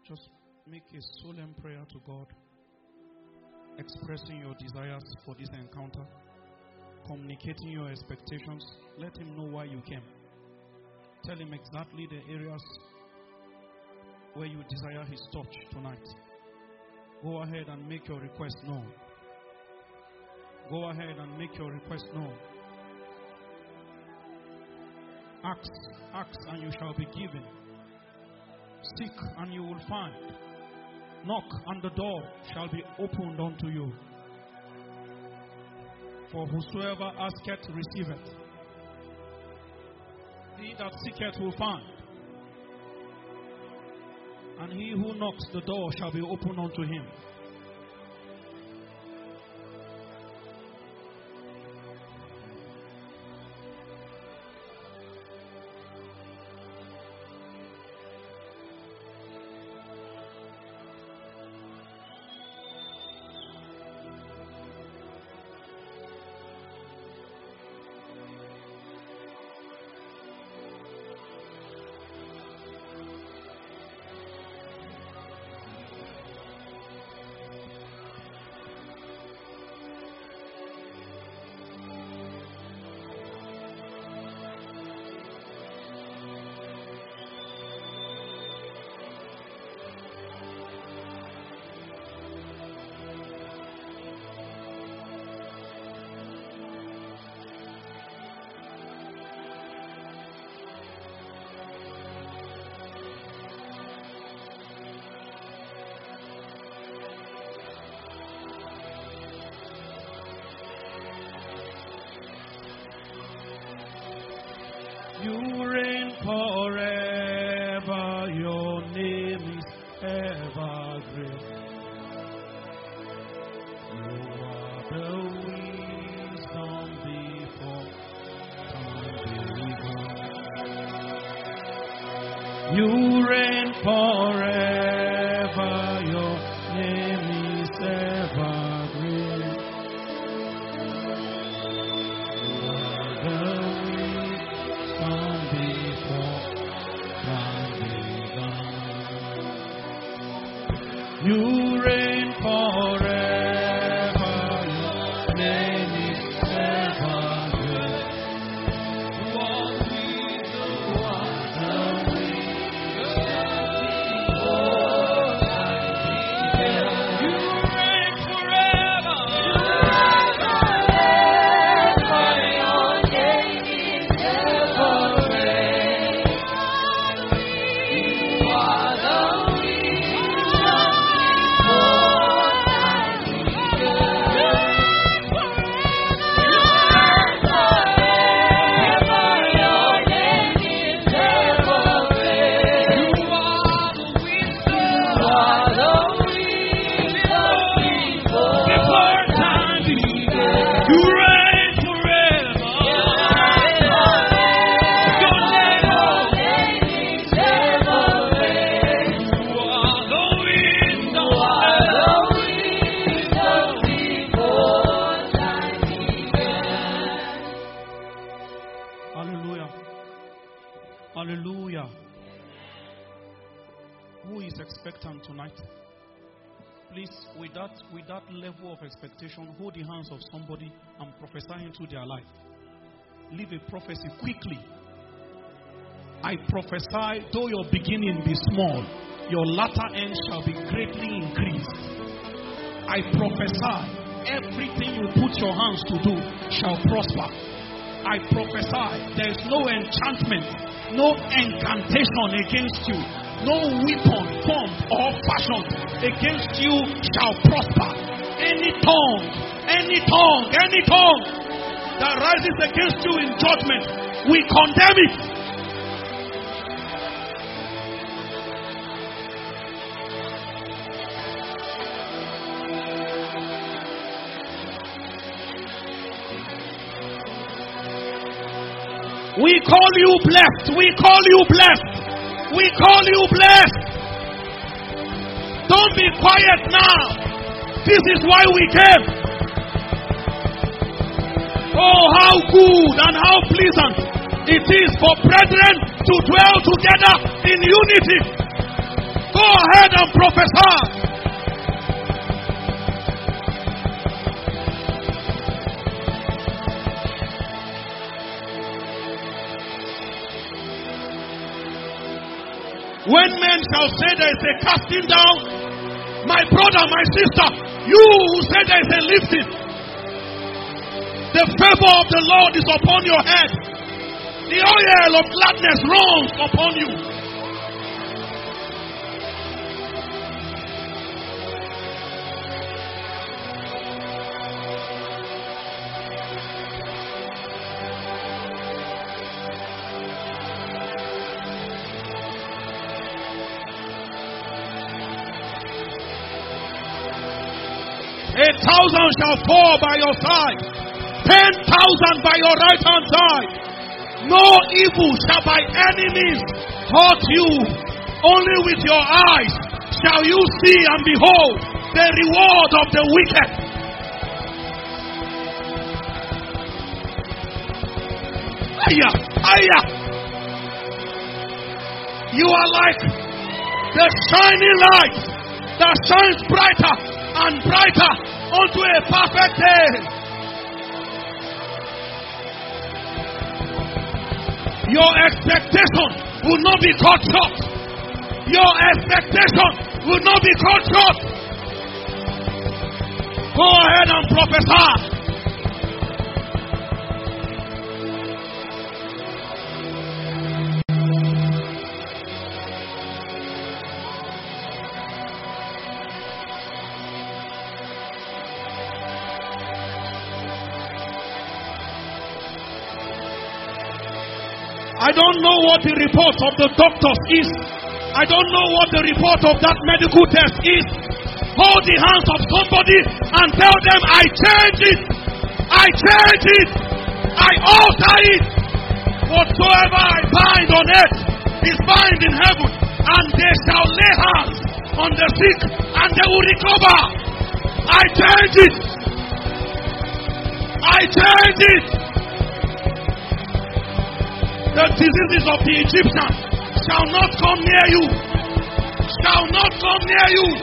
Just make a solemn prayer to God, expressing your desires for this encounter, communicating your expectations. Let Him know why you came. Tell Him exactly the areas where you desire His touch tonight. Go ahead and make your request known. Go ahead and make your request known. Ask and you shall be given. Seek and you will find. Knock and the door shall be opened unto you. For whosoever asketh receiveth. He that seeketh will find. And he who knocks, the door shall be opened unto him. You reign forever, your name is ever great. You are the wisdom before time began. You reign forever, your name is ever great. You are the You reign forever, your name is ever great. What we do, what the You reign forever. Your name is ever great. You are the Hallelujah. Who is expectant tonight? Please, with that level of expectation, hold the hands of somebody and prophesy into their life. Leave a prophecy quickly. I prophesy, though your beginning be small, your latter end shall be greatly increased. I prophesy, everything you put your hands to do shall prosper. I prophesy, there is no enchantment, no incantation against you. No weapon formed or fashioned against you shall prosper. Any tongue that rises against you in judgment, we condemn it. We call you blessed. We call you blessed. We call you blessed. Don't be quiet now. This is why we came. Oh, how good and how pleasant it is for brethren to dwell together in unity. Go Go ahead and prophesy. When men shall say there is a casting down, my brother, my sister, you who say there is a lifting, the favor of the Lord is upon your head. The oil of gladness runs upon you. A 1,000 shall fall by your side, 10,000 by your right hand side. No evil shall by any means hurt you. Only with your eyes shall you see and behold the reward of the wicked. Aya, aya. You are like the shining light that shines brighter and brighter unto a perfect day. Your expectation will not be cut short. Your expectation will not be cut short. Go ahead and prophesy. I don't know what the report of the doctors is. I don't know what the report of that medical test is. Hold the hands of somebody and tell them, I change it. I change it. I alter it. Whatsoever I bind on earth is bound in heaven. And they shall lay hands on the sick and they will recover. I change it. I change it. The diseases of the Egyptians shall not come near you. Shall not come near you.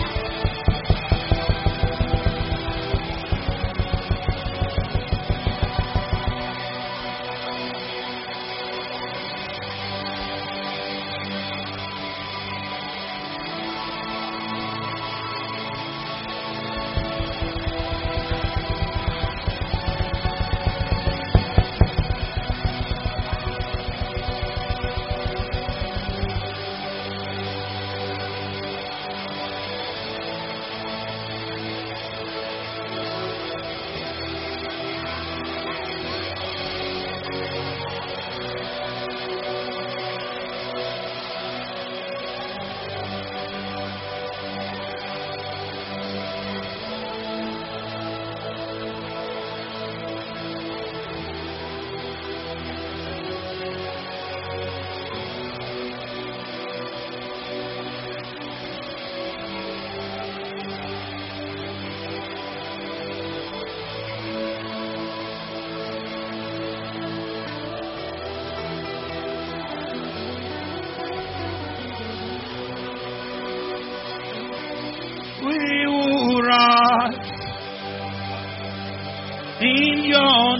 In your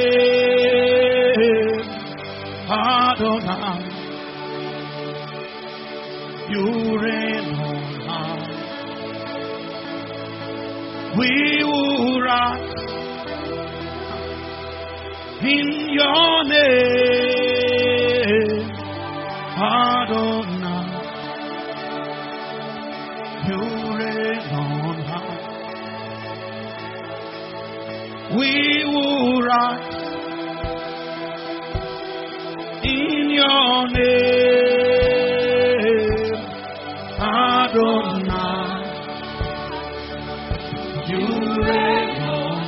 name, Adonai, you reign on high. We will rise in your name, Adonai, you reign on high. We will rise in your name, Adonai. You reign on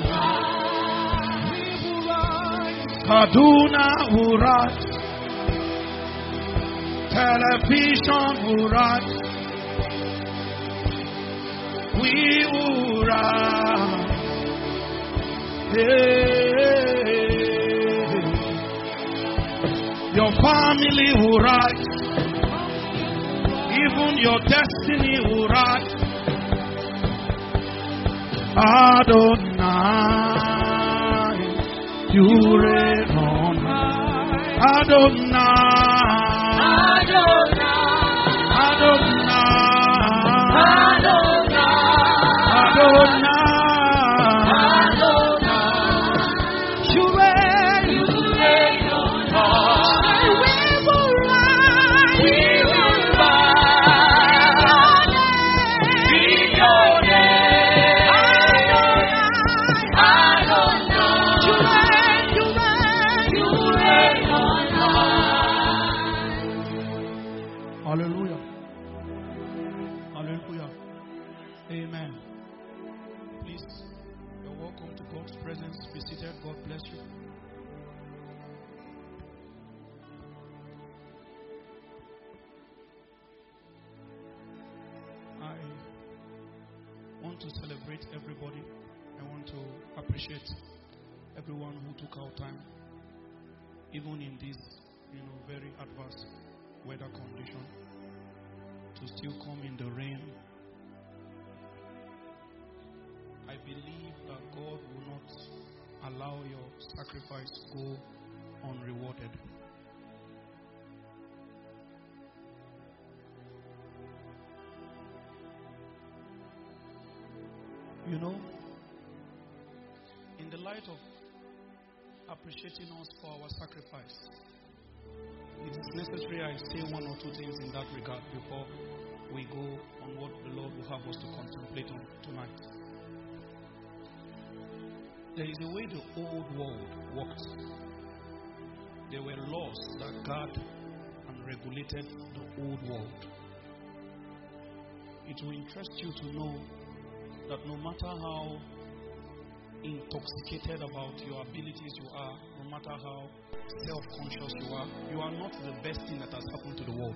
high. Kaduna will rise. Television will rise. We will rise. Your family will rise Even your destiny will rise. Adonai, you reign on high. Adonai, you reign on high. We will rise. In your name. Adonai, you reign on high. Hallelujah. Hallelujah. Amen. Please, you're welcome to God's presence. Be seated. God bless you. I want to celebrate everybody. I want to appreciate everyone who took out time, even in this, very adverse weather condition, to still come in the rain. I believe that God will not allow your sacrifice go unrewarded. In the light of appreciating us for our sacrifice, it is necessary I say one or two things in that regard before we go on what the Lord will have us to contemplate on tonight. There is a way the old world worked. There were laws that guard and regulated the old world. It will interest you to know that no matter how intoxicated about your abilities you are, no matter how self-conscious you are not the best thing that has happened to the world.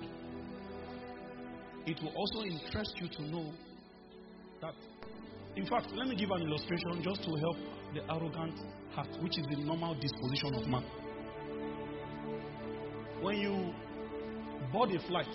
It will also interest you to know that, in fact, let me give an illustration just to help the arrogant heart, which is the normal disposition of man. When you board a flight,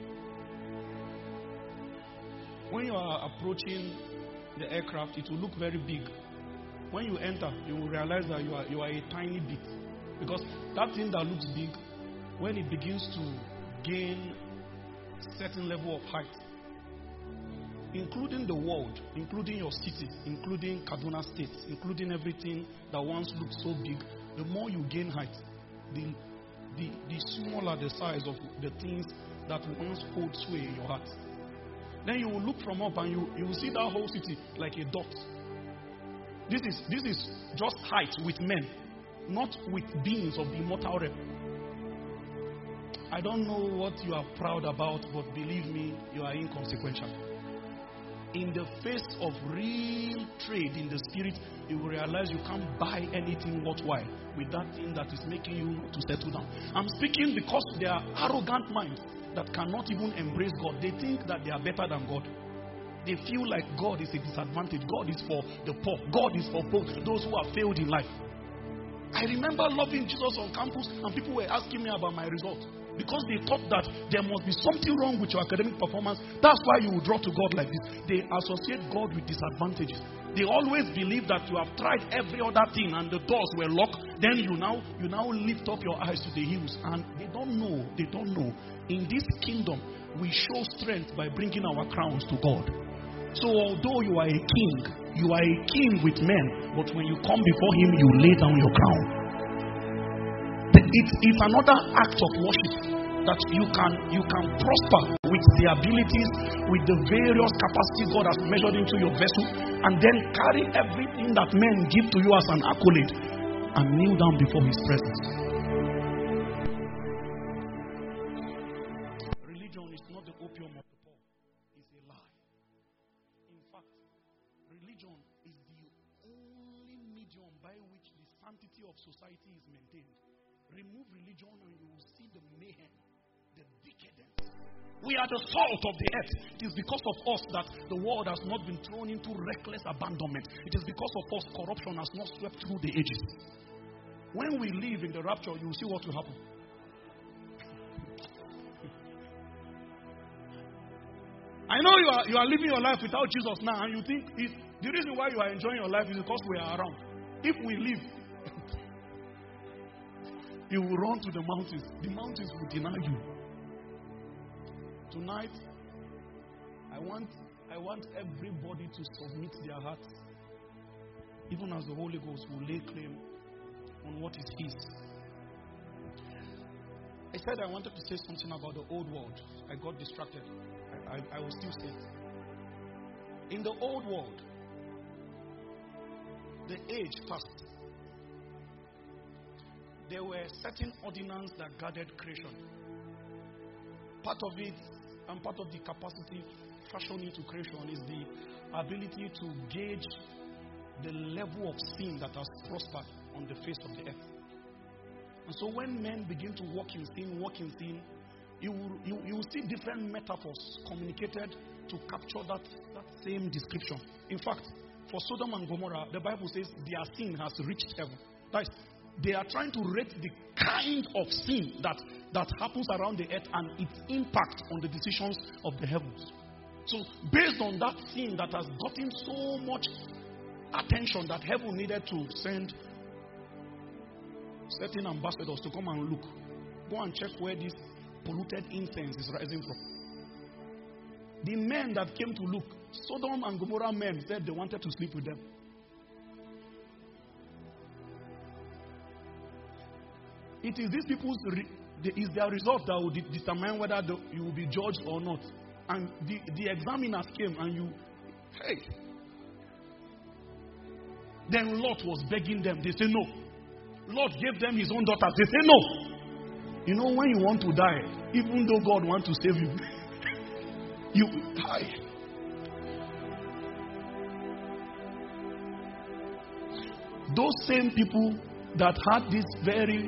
when you are approaching the aircraft, it will look very big. When you enter, you will realize that you are a tiny bit. Because that thing that looks big, when it begins to gain certain level of height, including the world, including your city, including Kaduna State, including everything that once looked so big, the more you gain height, the smaller the size of the things that once hold sway in your heart. Then you will look from up and you will see that whole city like a dot. This is just height with men, not with beings of the immortal realm. I don't know what you are proud about, but believe me, you are inconsequential. In the face of real trade in the spirit, you will realize you can't buy anything worthwhile with that thing that is making you not to settle down. I'm speaking because there are arrogant minds that cannot even embrace God. They think that they are better than God. They feel like God is a disadvantage. God is for the poor. God is for those who have failed in life. I remember loving Jesus on campus and people were asking me about my results because they thought that there must be something wrong with your academic performance. That's why you will draw to God like this. They associate God with disadvantages. They always believe that you have tried every other thing and the doors were locked. Then you now lift up your eyes to the hills, and they don't know. In this kingdom, we show strength by bringing our crowns to God. So although you are a king with men, but when you come before him, you lay down your crown. It's another act of worship that you can prosper with the abilities, with the various capacities God has measured into your vessel, and then carry everything that men give to you as an accolade and kneel down before his presence. Religion is not the opium of the poor. It's a lie. In fact, religion is the only medium by which the sanctity of society is maintained. Remove religion and you will see the mayhem, the decadence. We are the salt of the earth. It is because of us that the world has not been thrown into reckless abandonment. It is because of us corruption has not swept through the ages. When we live in the rapture, you will see what will happen. I know you are living your life without Jesus now, and you think the reason why you are enjoying your life is because we are around. If we leave, you will run to the mountains. The mountains will deny you. Tonight, I want everybody to submit their hearts, even as the Holy Ghost will lay claim on what is His. I said I wanted to say something about the old world. I got distracted. I will still say it. In the old world, the age first, there were certain ordinances that guarded creation. Part of it, and part of the capacity fashioned into creation, is the ability to gauge the level of sin that has prospered on the face of the earth. And so when men begin to walk in sin, you will see different metaphors communicated to capture that same description. In fact, for Sodom and Gomorrah, the Bible says their sin has reached heaven. That is, they are trying to rate the kind of sin that happens around the earth and its impact on the decisions of the heavens. So based on that sin that has gotten so much attention that heaven needed to send certain ambassadors to come and look. Go and check where this polluted incense is rising from. The men that came to look, Sodom and Gomorrah men, said they wanted to sleep with them. It is these people's is their result that will determine whether you will be judged or not. And the examiners came and hey. Then Lot was begging them. They say no. Lot gave them his own daughters. They say no. You know, when you want to die, even though God wants to save you, you die. Those same people that had this very,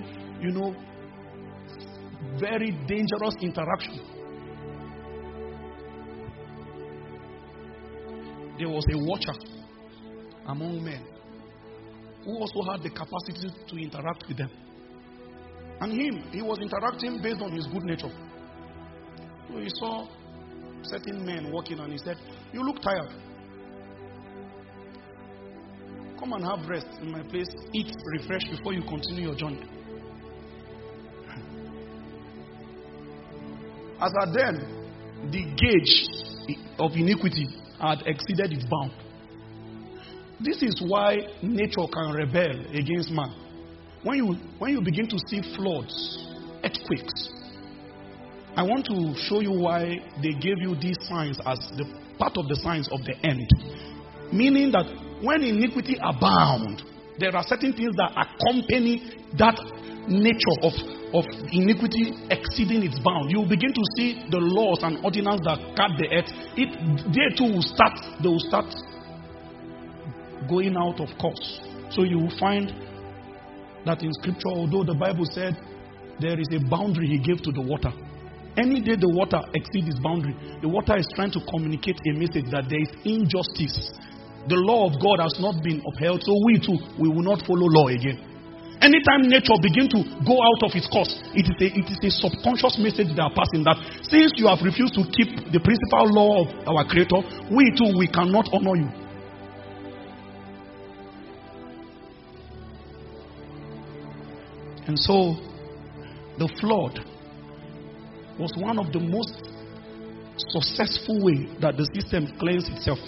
very dangerous interaction. There was a watcher among men who also had the capacity to interact with them. And he was interacting based on his good nature. So he saw certain men walking and he said, "You look tired. Come and have rest in my place. Eat, refresh before you continue your journey." As at then, the gauge of iniquity had exceeded its bound. This is why nature can rebel against man. When you begin to see floods, earthquakes, I want to show you why they gave you these signs as the part of the signs of the end. Meaning that when iniquity abound, there are certain things that accompany that nature of iniquity exceeding its bound. You will begin to see the laws and ordinances that guard the earth. They too will start going out of course. So you will find that in scripture, although the Bible said there is a boundary he gave to the water. Any day the water exceeds its boundary, the water is trying to communicate a message that there is injustice. The law of God has not been upheld, so we too, we will not follow law again. Anytime nature begins to go out of its course, it is a subconscious message they are passing that since you have refused to keep the principal law of our Creator, we too, we cannot honor you. And so, the flood was one of the most successful ways that the system cleansed itself.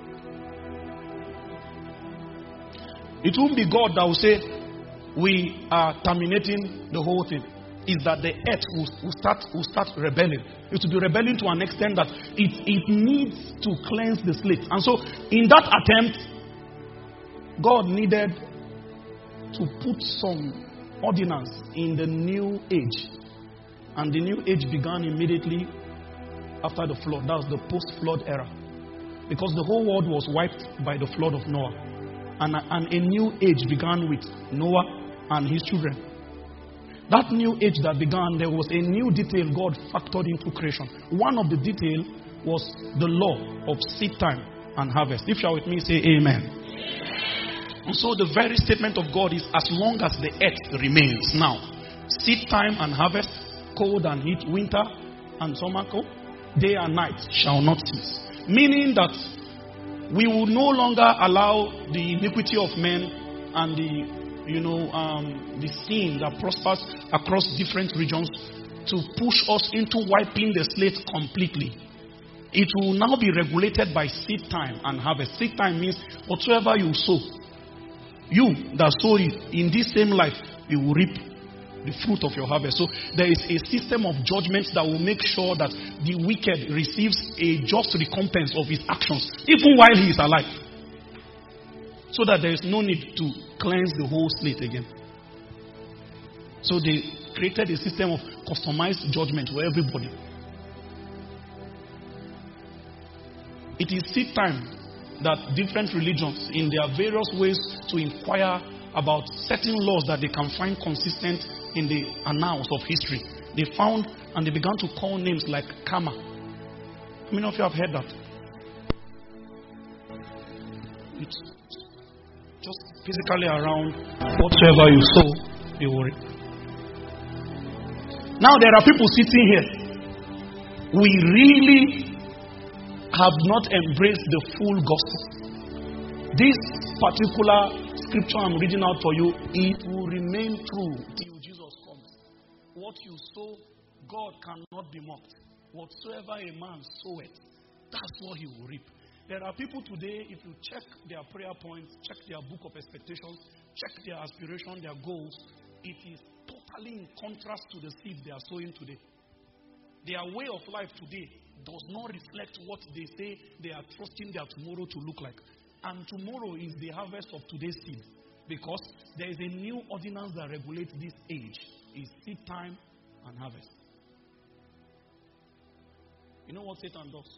It won't be God that will say, we are terminating the whole thing. Is that the earth will start rebelling. It will be rebelling to an extent that it needs to cleanse the slate. And so, in that attempt, God needed to put some ordinance in the new age. And the new age began immediately after the flood. That was the post-flood era. Because the whole world was wiped by the flood of Noah. And a new age began with Noah and his children. That new age that began, there was a new detail God factored into creation. One of the details was the law of seed time and harvest. If you are with me, say amen. And so the very statement of God is, as long as the earth remains. Now, seed time and harvest, cold and heat, winter and summer, day and night shall not cease. Meaning that we will no longer allow the iniquity of men and the sin that prospers across different regions to push us into wiping the slate completely. It will now be regulated by seed time and harvest. Seed time means whatsoever you sow, you that sow it in this same life, you will reap the fruit of your harvest. So there is a system of judgments that will make sure that the wicked receives a just recompense of his actions, even while he is alive. So that there is no need to cleanse the whole slate again. So they created a system of customized judgment for everybody. It is seed time that different religions, in their various ways to inquire about certain laws that they can find consistent in the annals of history, they found and they began to call names like karma. How many of you have heard that? It's just physically around whatsoever you sow, you will reap. Now there are people sitting here. We really have not embraced the full gospel. This particular scripture I'm reading out for you, it will remain true till Jesus comes. What you sow, God cannot be mocked. Whatsoever a man soweth, that's what he will reap. There are people today, if you check their prayer points, check their book of expectations, check their aspiration, their goals, it is totally in contrast to the seed they are sowing today. Their way of life today does not reflect what they say they are trusting their tomorrow to look like. And tomorrow is the harvest of today's seed. Because there is a new ordinance that regulates this age. It's seed time and harvest. You know what Satan does?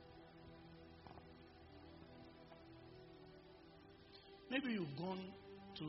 Maybe you've gone to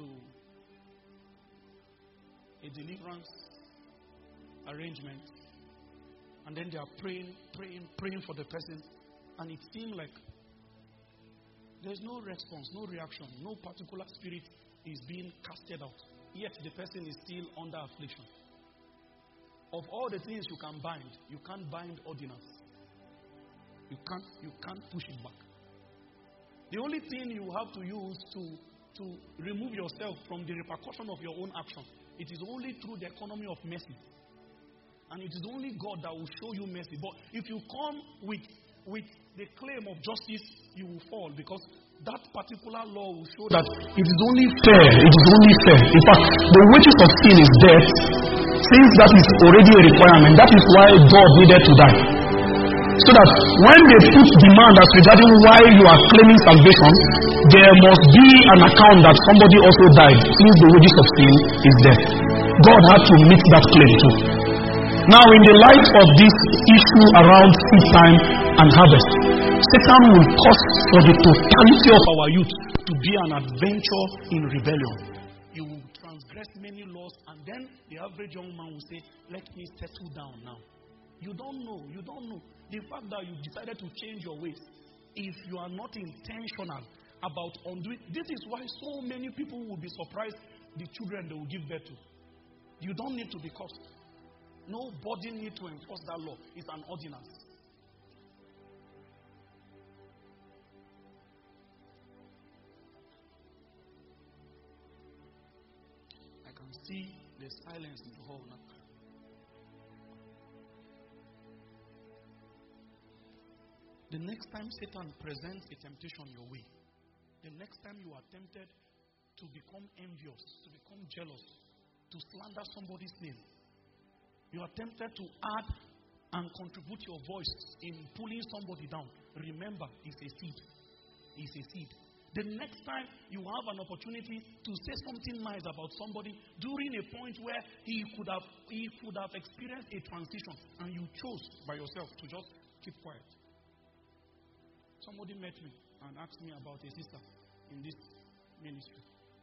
a deliverance arrangement, and then they are praying for the person, and it seems like there's no response, no reaction, no particular spirit is being casted out. Yet the person is still under affliction. Of all the things you can bind, you can't bind ordinance. You can't push it back. The only thing you have to use to remove yourself from the repercussion of your own action, it is only through the economy of mercy. And it is only God that will show you mercy. But if you come with the claim of justice, you will fall, because that particular law will show that it is only fair. It is only fair. In fact, the wages of sin is death. Since that is already a requirement, that is why God needed to die. So that when they put demand as regarding why you are claiming salvation, there must be an account that somebody also died, since the wages of sin is death. God had to meet that claim too. Now, in the light of this issue around seed time and harvest, Satan will cause for the totality of our youth to be an adventure in rebellion. You will transgress many laws, and then the average young man will say, let me settle down now. You don't know. The fact that you decided to change your ways, if you are not intentional about undoing, this is why so many people will be surprised the children they will give birth to. You don't need to be cursed. Nobody needs to enforce that law. It's an ordinance. I can see the silence in the hall now. The next time Satan presents a temptation your way, the next time you are tempted to become envious, to become jealous, to slander somebody's name, you are tempted to add and contribute your voice in pulling somebody down, remember, it's a seed. It's a seed. The next time you have an opportunity to say something nice about somebody during a point where he could have experienced a transition, and you chose by yourself to just keep quiet. Somebody met me and asked me about a sister in this ministry.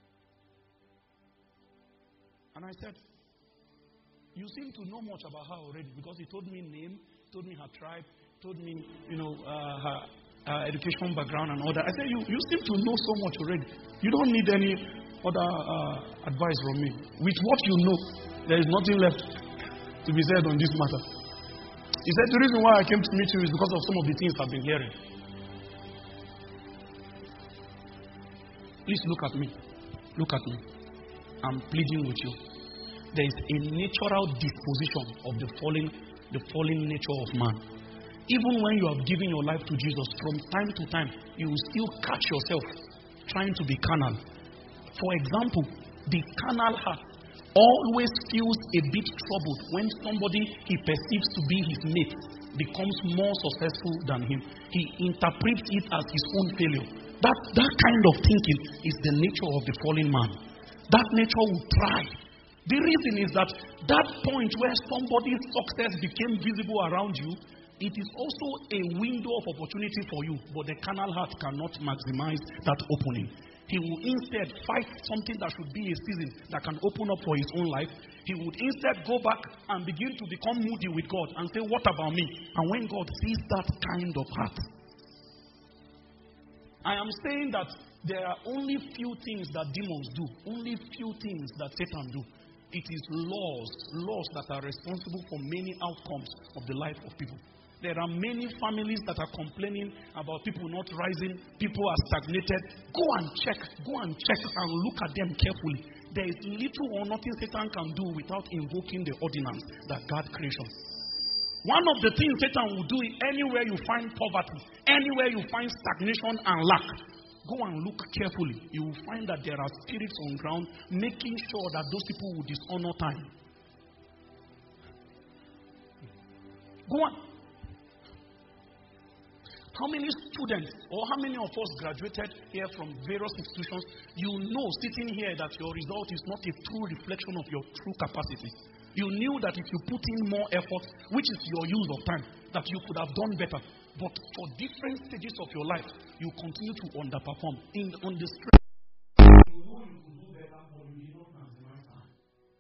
And I said, you seem to know much about her already, because he told me name, told me her tribe, told me, her education background and all that. I said, you seem to know so much already. You don't need any other advice from me. With what you know, there is nothing left to be said on this matter. He said, the reason why I came to meet you is because of some of the things I've been hearing. Please look at me. Look at me. I'm pleading with you. There is a natural disposition of the fallen nature of man. Even when you have given your life to Jesus, from time to time, you will still catch yourself trying to be carnal. For example, the carnal heart always feels a bit troubled when somebody he perceives to be his mate becomes more successful than him. He interprets it as his own failure. That kind of thinking is the nature of the fallen man. That nature will try. The reason is that point where somebody's success became visible around you, it is also a window of opportunity for you, but the carnal heart cannot maximize that opening. He will instead fight something that should be a season that can open up for his own life. He would instead go back and begin to become moody with God and say, what about me? And when God sees that kind of heart, I am saying that there are only few things that demons do, only few things that Satan do. It is laws that are responsible for many outcomes of the life of people. There are many families that are complaining about people not rising, people are stagnated. Go and check and look at them carefully. There is little or nothing Satan can do without invoking the ordinance that God created. One of the things Satan will do is anywhere you find poverty, anywhere you find stagnation and lack, go and look carefully. You will find that there are spirits on ground making sure that those people will dishonor time. Go on. How many students or how many of us graduated here from various institutions, you know sitting here that your result is not a true reflection of your true capacity. You knew that if you put in more effort, which is your use of time, that you could have done better. But for different stages of your life, you continue to underperform. On the strength, you know you could do better, but you did not maximize time.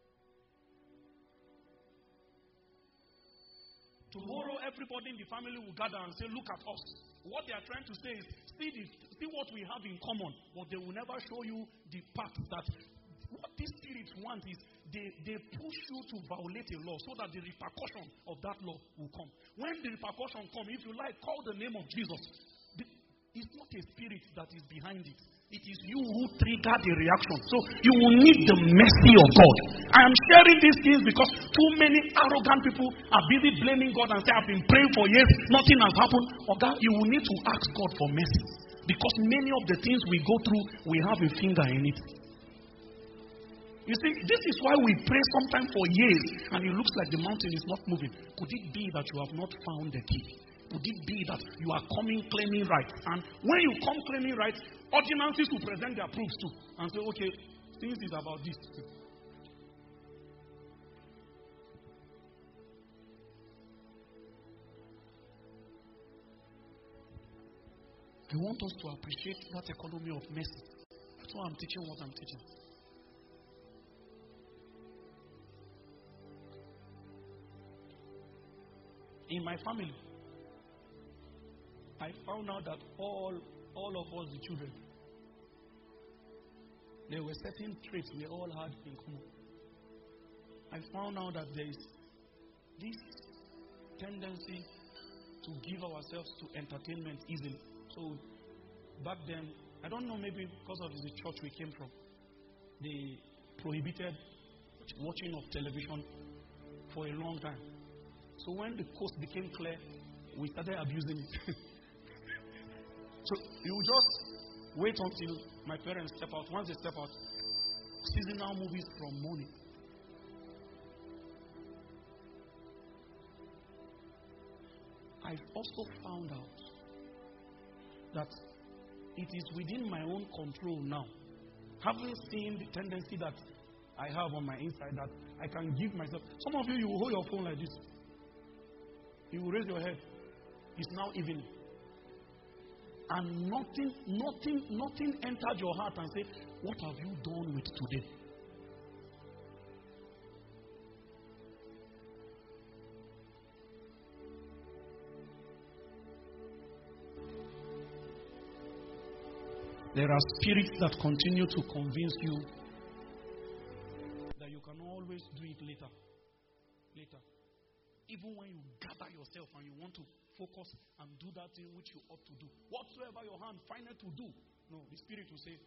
Tomorrow, everybody in the family will gather and say, look at us. What they are trying to say is, see what we have in common, but they will never show you the path that what these spirits want is they push you to violate a law so that the repercussion of that law will come. When the repercussion comes, if you like, call the name of Jesus. It's not a spirit that is behind it. It is you who trigger the reaction. So you will need the mercy of God. I am sharing these things because too many arrogant people are busy blaming God and say, I've been praying for years, nothing has happened. Or God, you will need to ask God for mercy. Because many of the things we go through, we have a finger in it. You see, this is why we pray sometimes for years and it looks like the mountain is not moving. Could it be that you have not found the key? Could it be that you are coming claiming rights? And when you come claiming rights, ordinances will present their proofs too and say, okay, things is about this. I want us to appreciate that economy of mercy. That's why I'm teaching what I'm teaching. In my family, I found out that all of us, the children, there were certain traits we all had in common. I found out that there is this tendency to give ourselves to entertainment easily. So back then, I don't know, maybe because of the church we came from, they prohibited watching of television for a long time. So when the coast became clear, we started abusing it. So you just wait until my parents step out. Once they step out, seasonal movies from morning. I also found out that it is within my own control now. Having seen the tendency that I have on my inside, that I can give myself. Some of you will hold your phone like this. You will raise your head. It's now evening. And nothing entered your heart and said, what have you done with today? There are spirits that continue to convince you that you can always do it later. Even when you gather yourself and you want to focus and do that thing which you ought to do, whatsoever your hand findeth to do, no, the Spirit will say,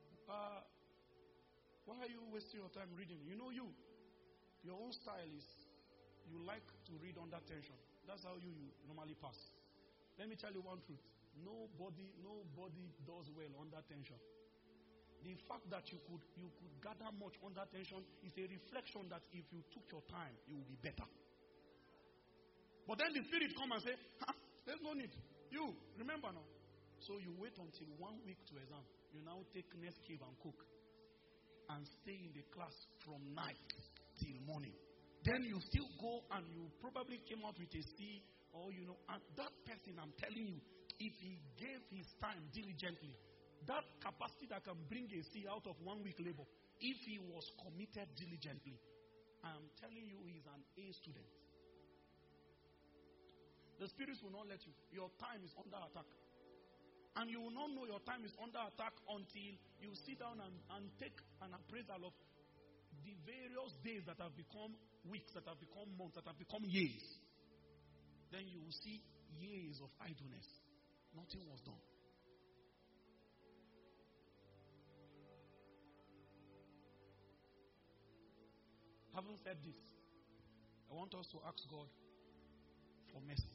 why are you wasting your time reading? You know your own style is, you like to read under tension. That's how you normally pass. Let me tell you one truth. Nobody does well under tension. The fact that you could gather much under tension is a reflection that if you took your time, it will be better. But then the Spirit come and say, there's no need. You, remember now. So you wait until 1 week to exam. You now take Nescafe and Coke and stay in the class from night till morning. Then you still go and you probably came out with a C or and that person, I'm telling you, if he gave his time diligently, that capacity that can bring a C out of 1 week labor, if he was committed diligently, I'm telling you, he's an A student. The spirits will not let you. Your time is under attack. And you will not know your time is under attack until you sit down and take an appraisal of the various days that have become weeks, that have become months, that have become years. Then you will see years of idleness. Nothing was done. Having said this, I want us to ask God for mercy.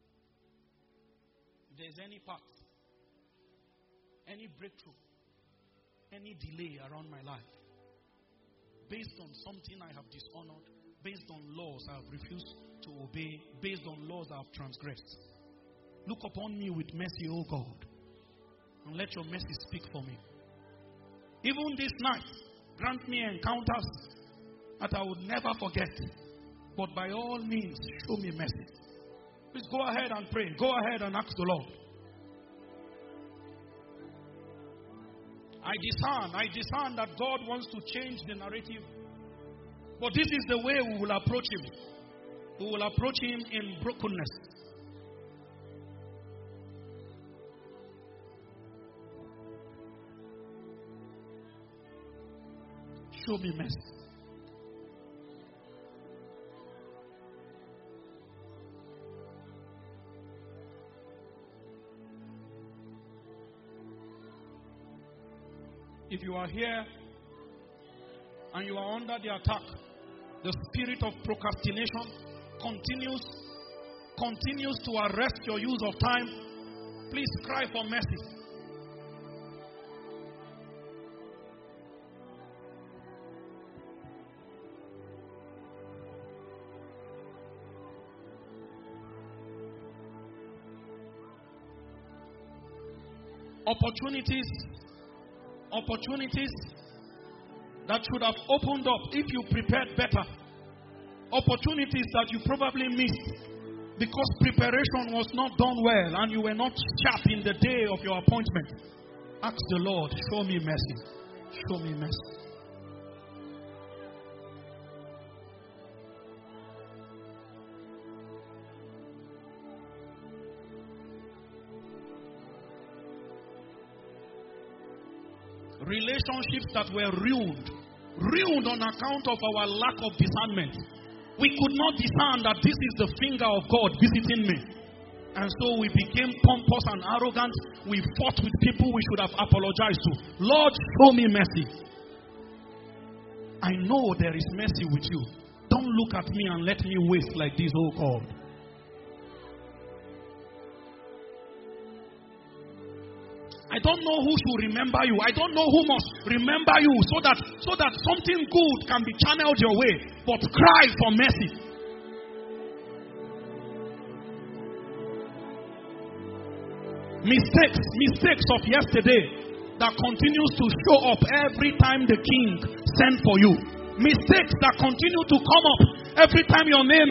If there's any part, any breakthrough, any delay around my life, based on something I have dishonored, based on laws I have refused to obey, based on laws I have transgressed, look upon me with mercy, O God, and let your mercy speak for me. Even this night, grant me encounters that I would never forget. But by all means, show me mercy. Please go ahead and pray. Go ahead and ask the Lord. I discern that God wants to change the narrative. But this is the way we will approach Him. We will approach Him in brokenness. Show me mercy. If you are here and you are under the attack, the spirit of procrastination continues to arrest your use of time, please cry for mercy. Opportunities that should have opened up if you prepared better. Opportunities that you probably missed because preparation was not done well and you were not sharp in the day of your appointment. Ask the Lord, show me mercy. Show me mercy. Relationships that were ruined on account of our lack of discernment. We could not discern that this is the finger of God visiting me. And so we became pompous and arrogant. We fought with people we should have apologized to. Lord, show me mercy. I know there is mercy with you. Don't look at me and let me waste like this, oh God. I don't know who should remember you. I don't know who must remember you so that something good can be channeled your way. But cry for mercy. Mistakes of yesterday that continues to show up every time the king sent for you. Mistakes that continue to come up every time your name.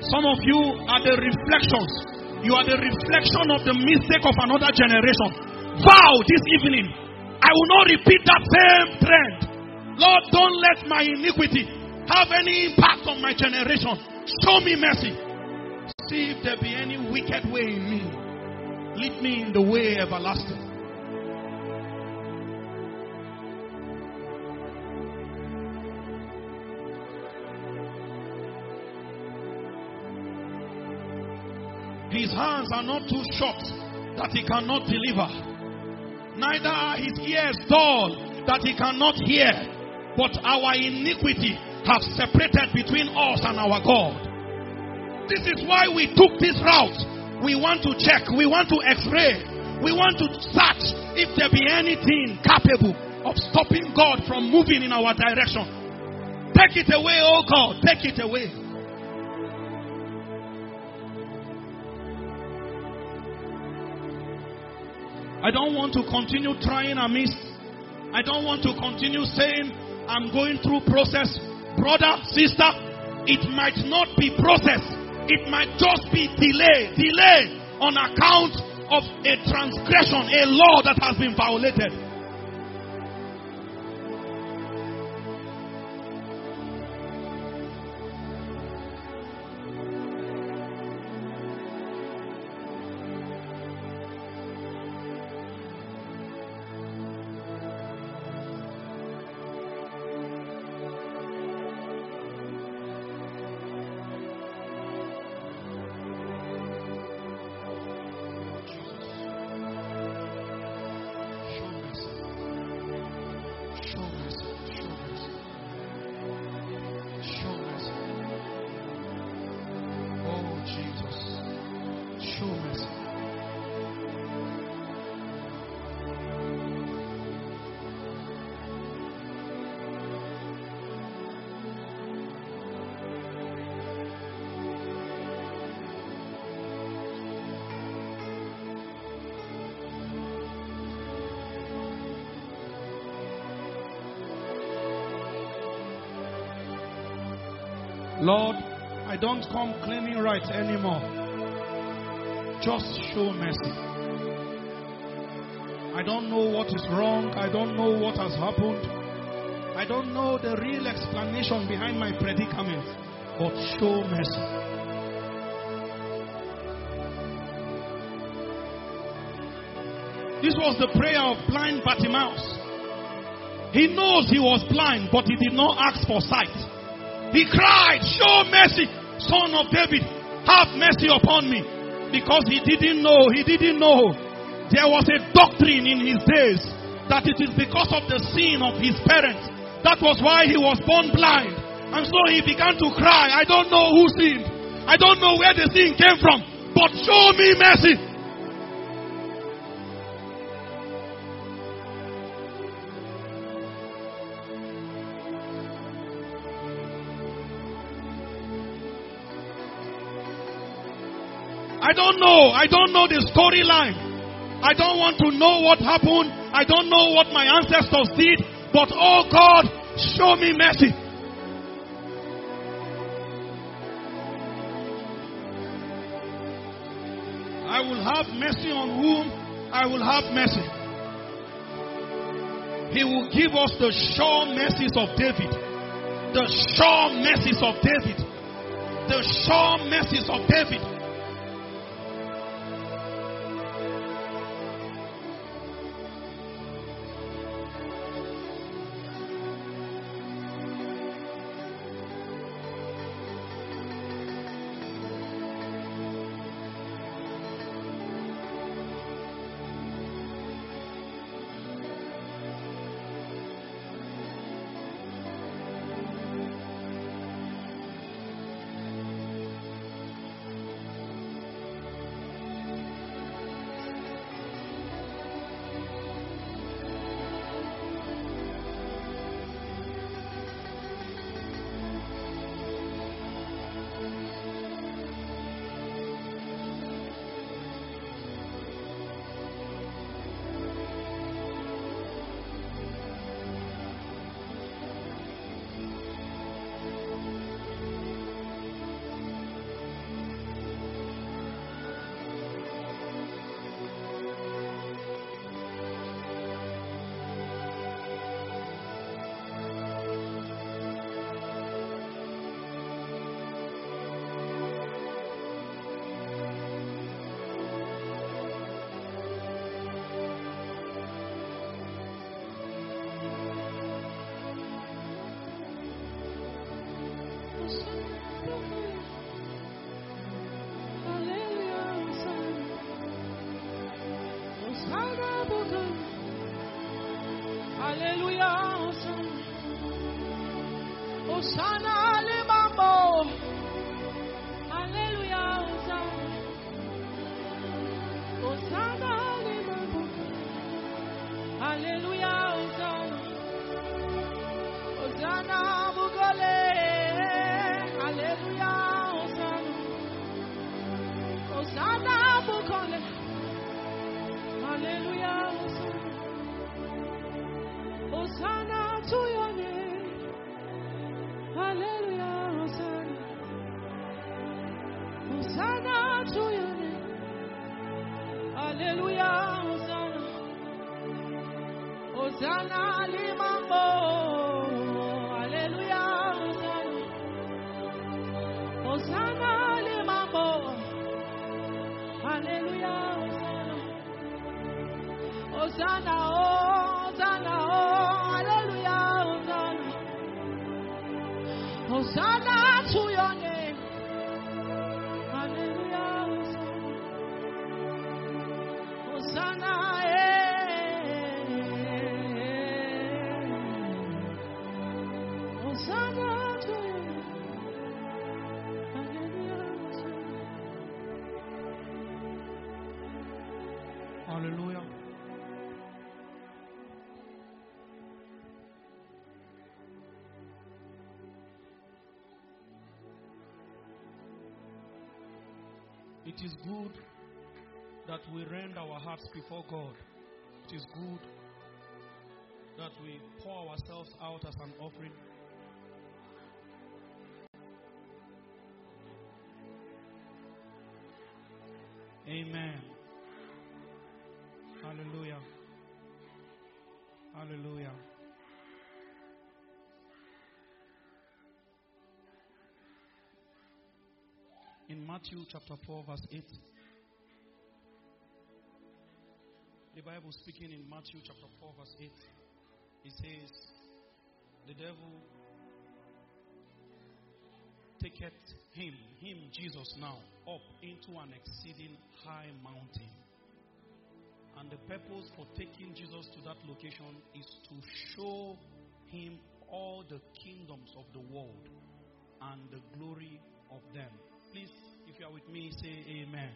Some of you are the reflections. You are the reflection of the mistake of another generation. Vow this evening, I will not repeat that same trend. Lord, don't let my iniquity have any impact on my generation. Show me mercy. See if there be any wicked way in me. Lead me in the way everlasting. His hands are not too short that he cannot deliver. Neither are his ears dull that he cannot hear. But our iniquity have separated between us and our God. This is why we took this route. We want to check. We want to x-ray. We want to search if there be anything capable of stopping God from moving in our direction. Take it away, oh God. Take it away. I don't want to continue trying amiss. I don't want to continue saying I'm going through process. Brother, sister, it might not be process. It might just be delay. Delay on account of a transgression, a law that has been violated. Lord, I don't come claiming right anymore. Just show mercy. I don't know what is wrong. I don't know what has happened. I don't know the real explanation behind my predicament. But show mercy. This was the prayer of blind Bartimaeus. He knows he was blind, but he did not ask for sight. He cried, show mercy, Son of David, have mercy upon me. Because he didn't know there was a doctrine in his days that it is because of the sin of his parents. That was why he was born blind. And so he began to cry, I don't know who sinned. I don't know where the sin came from. But show me mercy. I don't know the storyline. I don't want to know what happened. I don't know what my ancestors did. But oh God, show me mercy. I will have mercy on whom I will have mercy. He will give us the sure mercies of David. The sure mercies of David. The sure mercies of David. Hallelujah. Hosanna limambo. Hallelujah. Hosanna limambo. Hallelujah. Hosanna bugole. Hallelujah. Hosanna bugole. Hallelujah. Hosanna to your name. Hallelujah. Hosanna to your name. Hallelujah. Hosanna limambo. Hallelujah. Hosanna limambo. Hallelujah. Hosanna, Hosanna, hallelujah, Hosanna. Hosanna to your name. Hallelujah, Hosanna. Hosanna to your name. Hallelujah. Hallelujah. It is good that we rend our hearts before God. It is good that we pour ourselves out as an offering. Amen. Hallelujah. Hallelujah. In Matthew chapter 4 verse 8, the Bible speaking in Matthew chapter 4 verse 8, it says, the devil taketh him Jesus now, up into an exceeding high mountain. And the purpose for taking Jesus to that location is to show him all the kingdoms of the world and the glory of them. Please, if you are with me, say amen.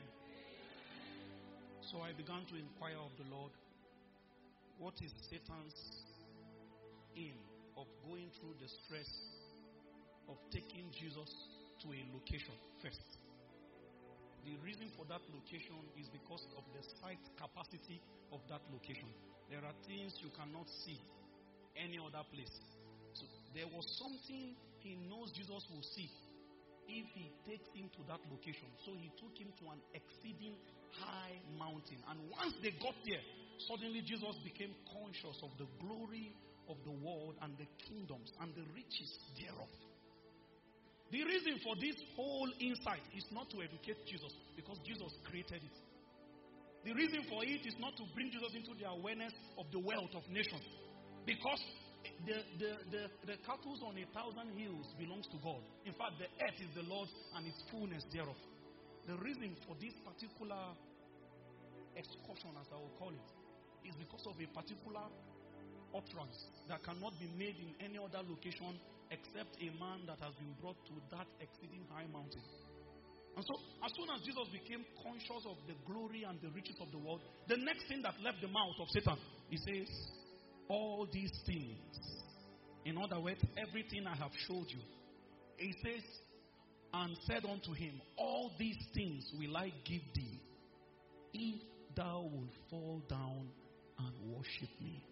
So I began to inquire of the Lord, what is Satan's aim of going through the stress of taking Jesus to a location first? The reason for that location is because of the sight capacity of that location. There are things you cannot see any other place. So there was something he knows Jesus will see if he takes him to that location. So he took him to an exceeding high mountain. And once they got there, suddenly Jesus became conscious of the glory of the world and the kingdoms and the riches thereof. The reason for this whole insight is not to educate Jesus, because Jesus created it. The reason for it is not to bring Jesus into the awareness of the wealth of nations, because the cattle on 1,000 hills belongs to God. In fact, the earth is the Lord's and its fullness thereof. The reason for this particular excursion, as I will call it, is because of a particular utterance that cannot be made in any other location except a man that has been brought to that exceeding high mountain. And so, as soon as Jesus became conscious of the glory and the riches of the world, the next thing that left the mouth of Satan, he says, all these things, in other words, everything I have showed you, he says, and said unto him, all these things will I give thee, if thou wilt fall down and worship me.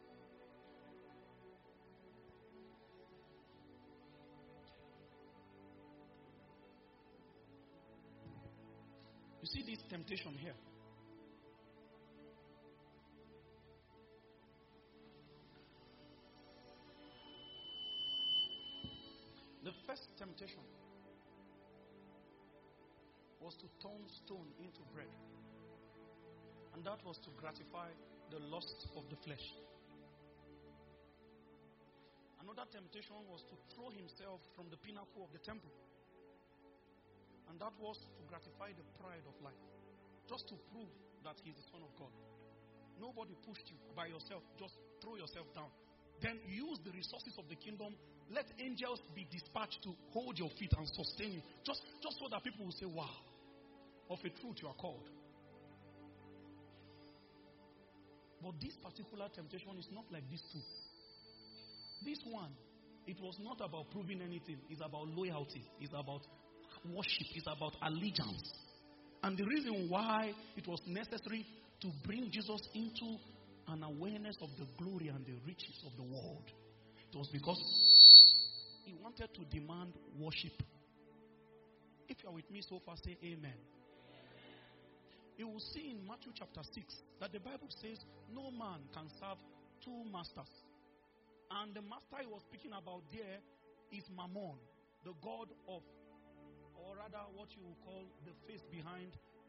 You see this temptation here. The first temptation was to turn stone into bread. And that was to gratify the lust of the flesh. Another temptation was to throw himself from the pinnacle of the temple. And that was to gratify the pride of life, just to prove that he is the Son of God. Nobody pushed you by yourself. Just throw yourself down. Then use the resources of the kingdom. Let angels be dispatched to hold your feet and sustain you. Just so that people will say, wow, of a truth you are called. But this particular temptation is not like these two. This one, it was not about proving anything. It's about loyalty. It's about worship. It's about allegiance. And the reason why it was necessary to bring Jesus into an awareness of the glory and the riches of the world, it was because he wanted to demand worship. If you are with me so far, say amen. You will see in Matthew chapter 6 that the Bible says no man can serve two masters. And the master he was speaking about there is Mammon, the god of, or rather what you will call the face behind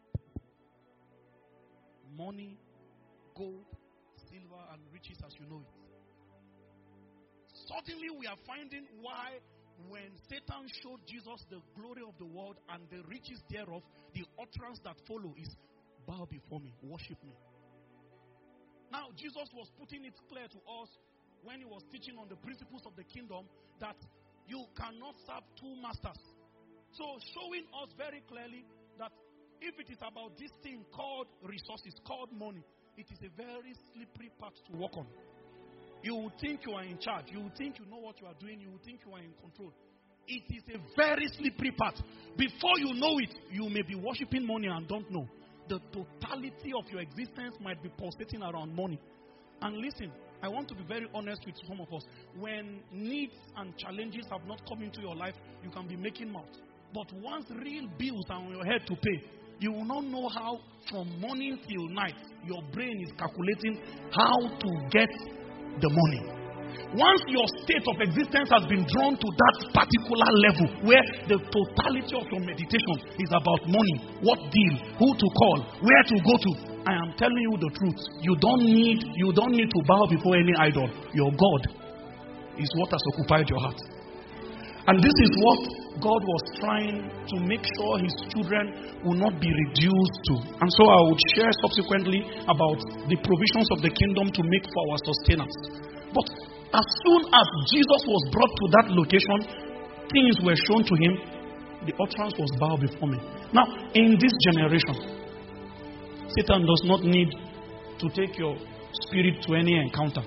money, gold, silver, and riches as you know it. Suddenly we are finding why when Satan showed Jesus the glory of the world and the riches thereof, the utterance that follow is, bow before me, worship me. Now Jesus was putting it clear to us when he was teaching on the principles of the kingdom that you cannot serve two masters. So showing us very clearly that if it is about this thing called resources, called money, it is a very slippery path to walk on. You will think you are in charge. You will think you know what you are doing. You will think you are in control. It is a very slippery path. Before you know it, you may be worshiping money and don't know. The totality of your existence might be pulsating around money. And listen, I want to be very honest with some of us. When needs and challenges have not come into your life, you can be making mouth. But once real bills are on your head to pay, you will not know how from morning till night your brain is calculating how to get the money. Once your state of existence has been drawn to that particular level where the totality of your meditation is about money, what deal, who to call, where to go to, I am telling you the truth. You don't need to bow before any idol. Your God is what has occupied your heart. And this is what God was trying to make sure his children will not be reduced to. And so I would share subsequently about the provisions of the kingdom to make for our sustenance. But as soon as Jesus was brought to that location, things were shown to him. The utterance was bow before me. Now, in this generation, Satan does not need to take your spirit to any encounter.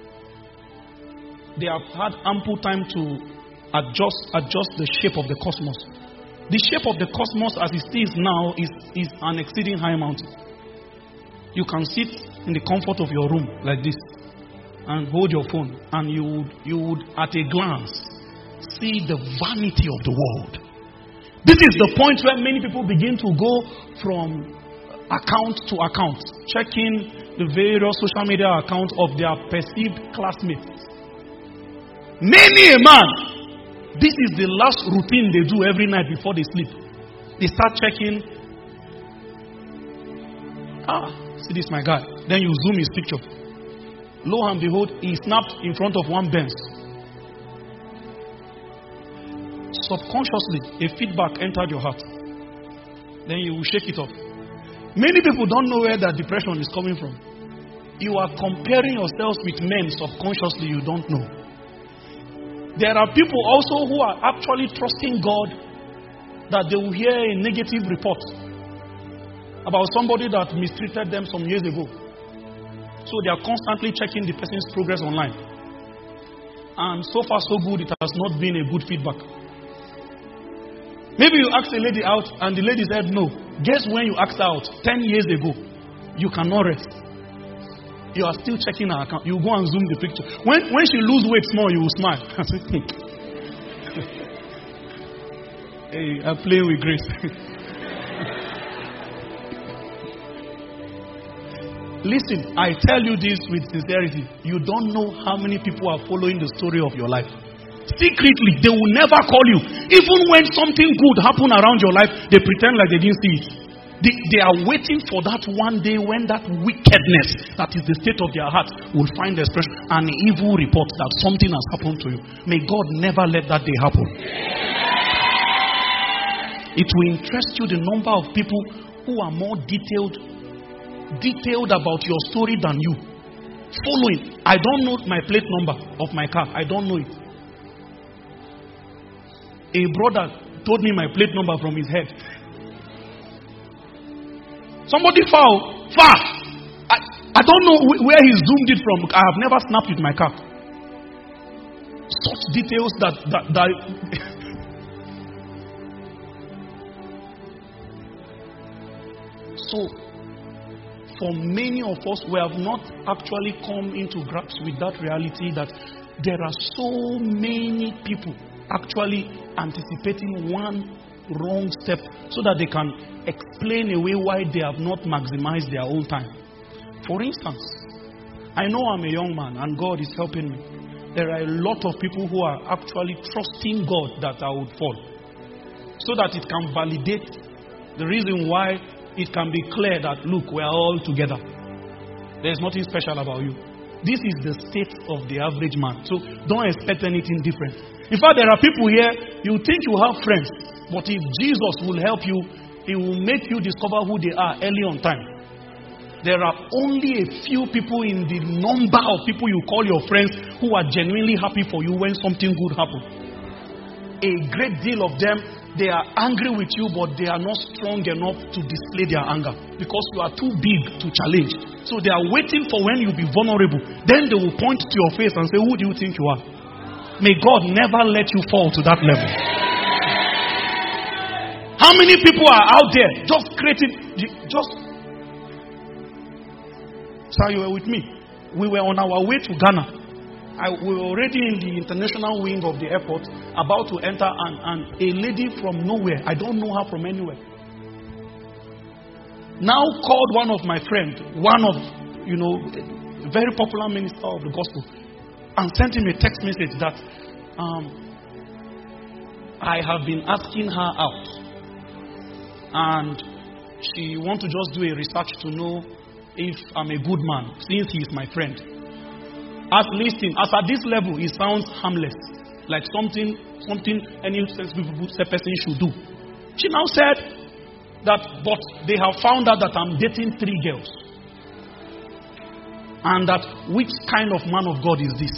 They have had ample time to adjust the shape of the cosmos. The shape of the cosmos as it is now is an exceeding high mountain. You can sit in the comfort of your room like this and hold your phone, and you would at a glance see the vanity of the world. This is the point where many people begin to go from account to account, checking the various social media accounts of their perceived classmates. Many a man, this is the last routine they do every night before they sleep. They start checking. See this my guy. Then you zoom his picture. Lo and behold, he snapped in front of one Benz. Subconsciously, a feedback entered your heart. Then you will shake it off. Many people don't know where that depression is coming from. You are comparing yourselves with men subconsciously, you don't know. There are people also who are actually trusting God that they will hear a negative report about somebody that mistreated them some years ago. So they are constantly checking the person's progress online. And so far so good, it has not been a good feedback. Maybe you asked a lady out and the lady said no. Guess when you asked out? 10 years ago. You cannot rest. You are still checking her account. You go and zoom the picture. When she lose weight small, you will smile. Hey, I'm playing with grace. Listen, I tell you this with sincerity. You don't know how many people are following the story of your life. Secretly, they will never call you. Even when something good happens around your life, they pretend like they didn't see it. They are waiting for that one day when that wickedness that is the state of their heart will find expression. An evil report that something has happened to you. May God never let that day happen. It will interest you the number of people who are more detailed detailed about your story than you. Following. I don't know my plate number of my car. I don't know it. A brother told me my plate number from his head. Somebody far. I don't know where he zoomed it from. I have never snapped with my car. Such details that So, for many of us, we have not actually come into grasp with that reality that there are so many people actually anticipating one wrong step so that they can explain away why they have not maximized their own time. For instance, I know I'm a young man and God is helping me. There are a lot of people who are actually trusting God that I would fall, so that it can validate the reason why it can be clear that, look, we are all together. There's nothing special about you. This is the state of the average man. So don't expect anything different. In fact, there are people here, you think you have friends, but if Jesus will help you, He will make you discover who they are early on time. There are only a few people in the number of people you call your friends who are genuinely happy for you when something good happens. A great deal of them, they are angry with you, but they are not strong enough to display their anger because you are too big to challenge. So they are waiting for when you be vulnerable. Then they will point to your face and say, who do you think you are? May God never let you fall to that level. How many people are out there just creating, Sir, you were with me. We were on our way to Ghana. We were already in the international wing of the airport, about to enter, and a lady from nowhere, I don't know her from anywhere, now called one of my friends, a very popular minister of the gospel, and sent him a text message that I have been asking her out, and she wants to just do a research to know if I'm a good man, since he is my friend. At this level, it sounds harmless, like something any sensible person should do. She now said that, but they have found out that I'm dating 3 girls, and that which kind of man of God is this?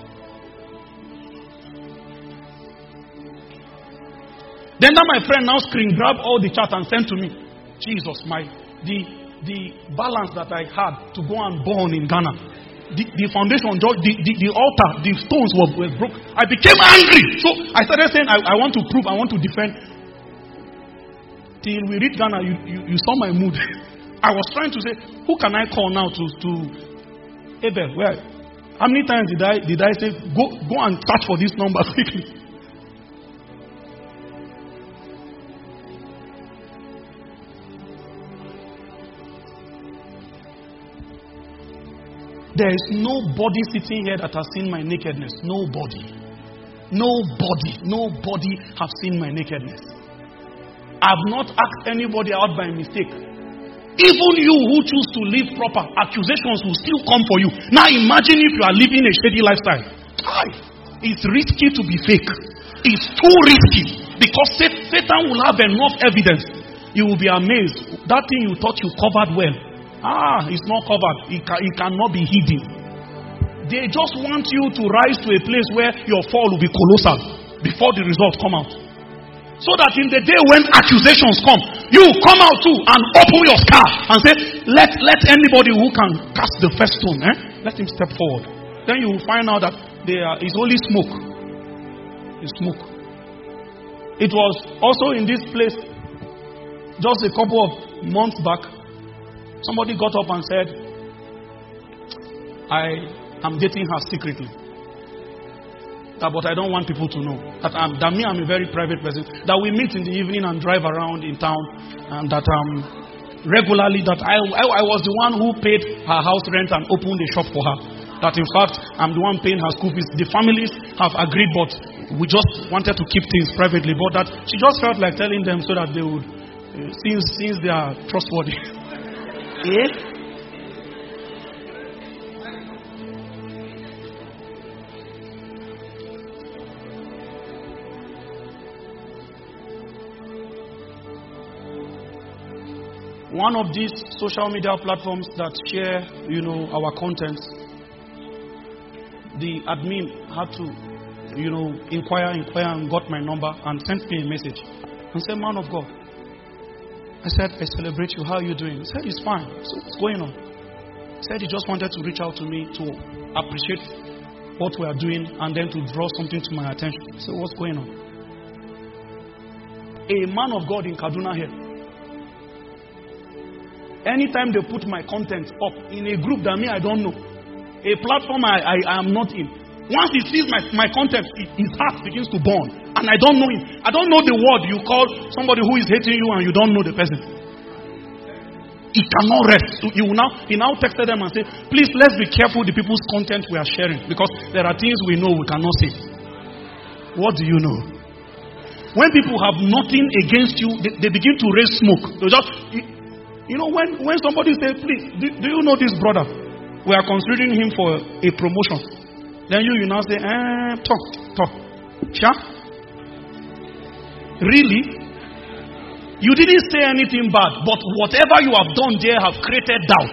Then my friend now screen grab all the chat and sent to me. Jesus, the balance that I had to go and burn in Ghana. The foundation, the altar, the stones were broke. I became angry. So I started saying, I want to prove, I want to defend. Till we reached Ghana, you saw my mood. I was trying to say, who can I call now to Abel? Where? How many times did I say, go and search for this number quickly? There is nobody sitting here that has seen my nakedness. Nobody have seen my nakedness. I have not asked anybody out by mistake. Even you who choose to live proper, accusations will still come for you. Now imagine if you are living a shady lifestyle. It's risky to be fake. It's too risky because Satan will have enough evidence. You will be amazed. That thing you thought you covered well. It's not covered. It cannot be hidden. They just want you to rise to a place where your fall will be colossal before the results come out. So that in the day when accusations come, you come out too and open your scarf and say, let anybody who can cast the first stone, let him step forward. Then you will find out that it's only smoke. It's smoke. It was also in this place just a couple of months back. Somebody got up and said, I am dating her secretly. But I don't want people to know. That I'm a very private person. That we meet in the evening and drive around in town. And that regularly, that I was the one who paid her house rent and opened a shop for her. That in fact, I'm the one paying her school fees. The families have agreed, but we just wanted to keep things privately. But that she just felt like telling them so that they would, since they are trustworthy. One of these social media platforms that share, our content, the admin had to, inquire and got my number and sent me a message and said, "Man of God." I said, "I celebrate you. How are you doing?" He said, "It's fine." So what's going on? He said he just wanted to reach out to me to appreciate what we are doing and then to draw something to my attention. So what's going on? A man of God in Kaduna here. Anytime they put my content up in a group that I don't know, a platform I am not in, once he sees my content, his heart begins to burn. And I don't know him. I don't know the word you call somebody who is hating you and you don't know the person. He cannot rest. He now texted them and said, "Please, let's be careful the people's content we are sharing, because there are things we know we cannot say." What do you know? When people have nothing against you, they begin to raise smoke. They just, when somebody says, "Please, do you know this brother? We are considering him for a promotion." Then you now say, talk. Sure? Really? You didn't say anything bad, but whatever you have done there have created doubt.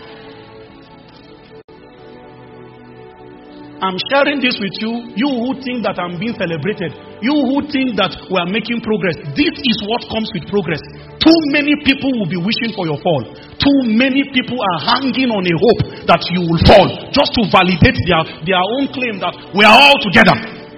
I'm sharing this with you, you who think that I'm being celebrated, you who think that we are making progress. This is what comes with progress. Too many people will be wishing for your fall. Too many people are hanging on a hope that you will fall, just to validate their own claim that we are all together.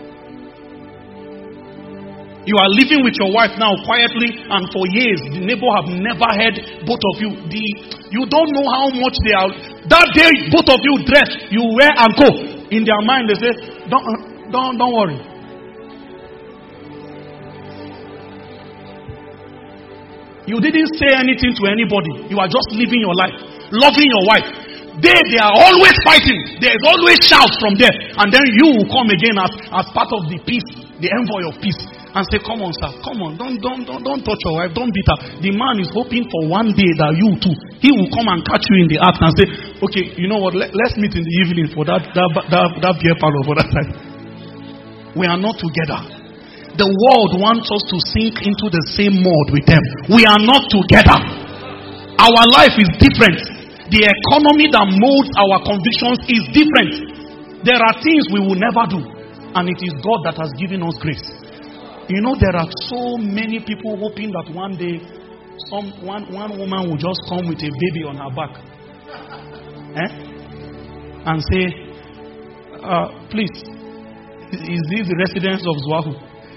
You are living with your wife now quietly, and for years the neighbor have never heard both of you. You don't know how much they are. That day both of you dress, you wear and go. In their mind they say, don't worry. You didn't say anything to anybody. You are just living your life, loving your wife. They are always fighting. There is always shouts from there. And then you will come again as part of the peace, the envoy of peace, and say, "Come on, sir. Come on. Don't touch your wife. Don't beat her." The man is hoping for one day that you too, he will come and catch you in the act and say, "Okay, you know what? Let's meet in the evening for that beer parlor for that time." We are not together. The world wants us to sink into the same mud with them. We are not together. Our life is different. The economy that molds our convictions is different. There are things we will never do, and it is God that has given us grace. There are so many people hoping that one day one woman will just come with a baby on her back, and say, "Please, is this the residence of Zwahu?"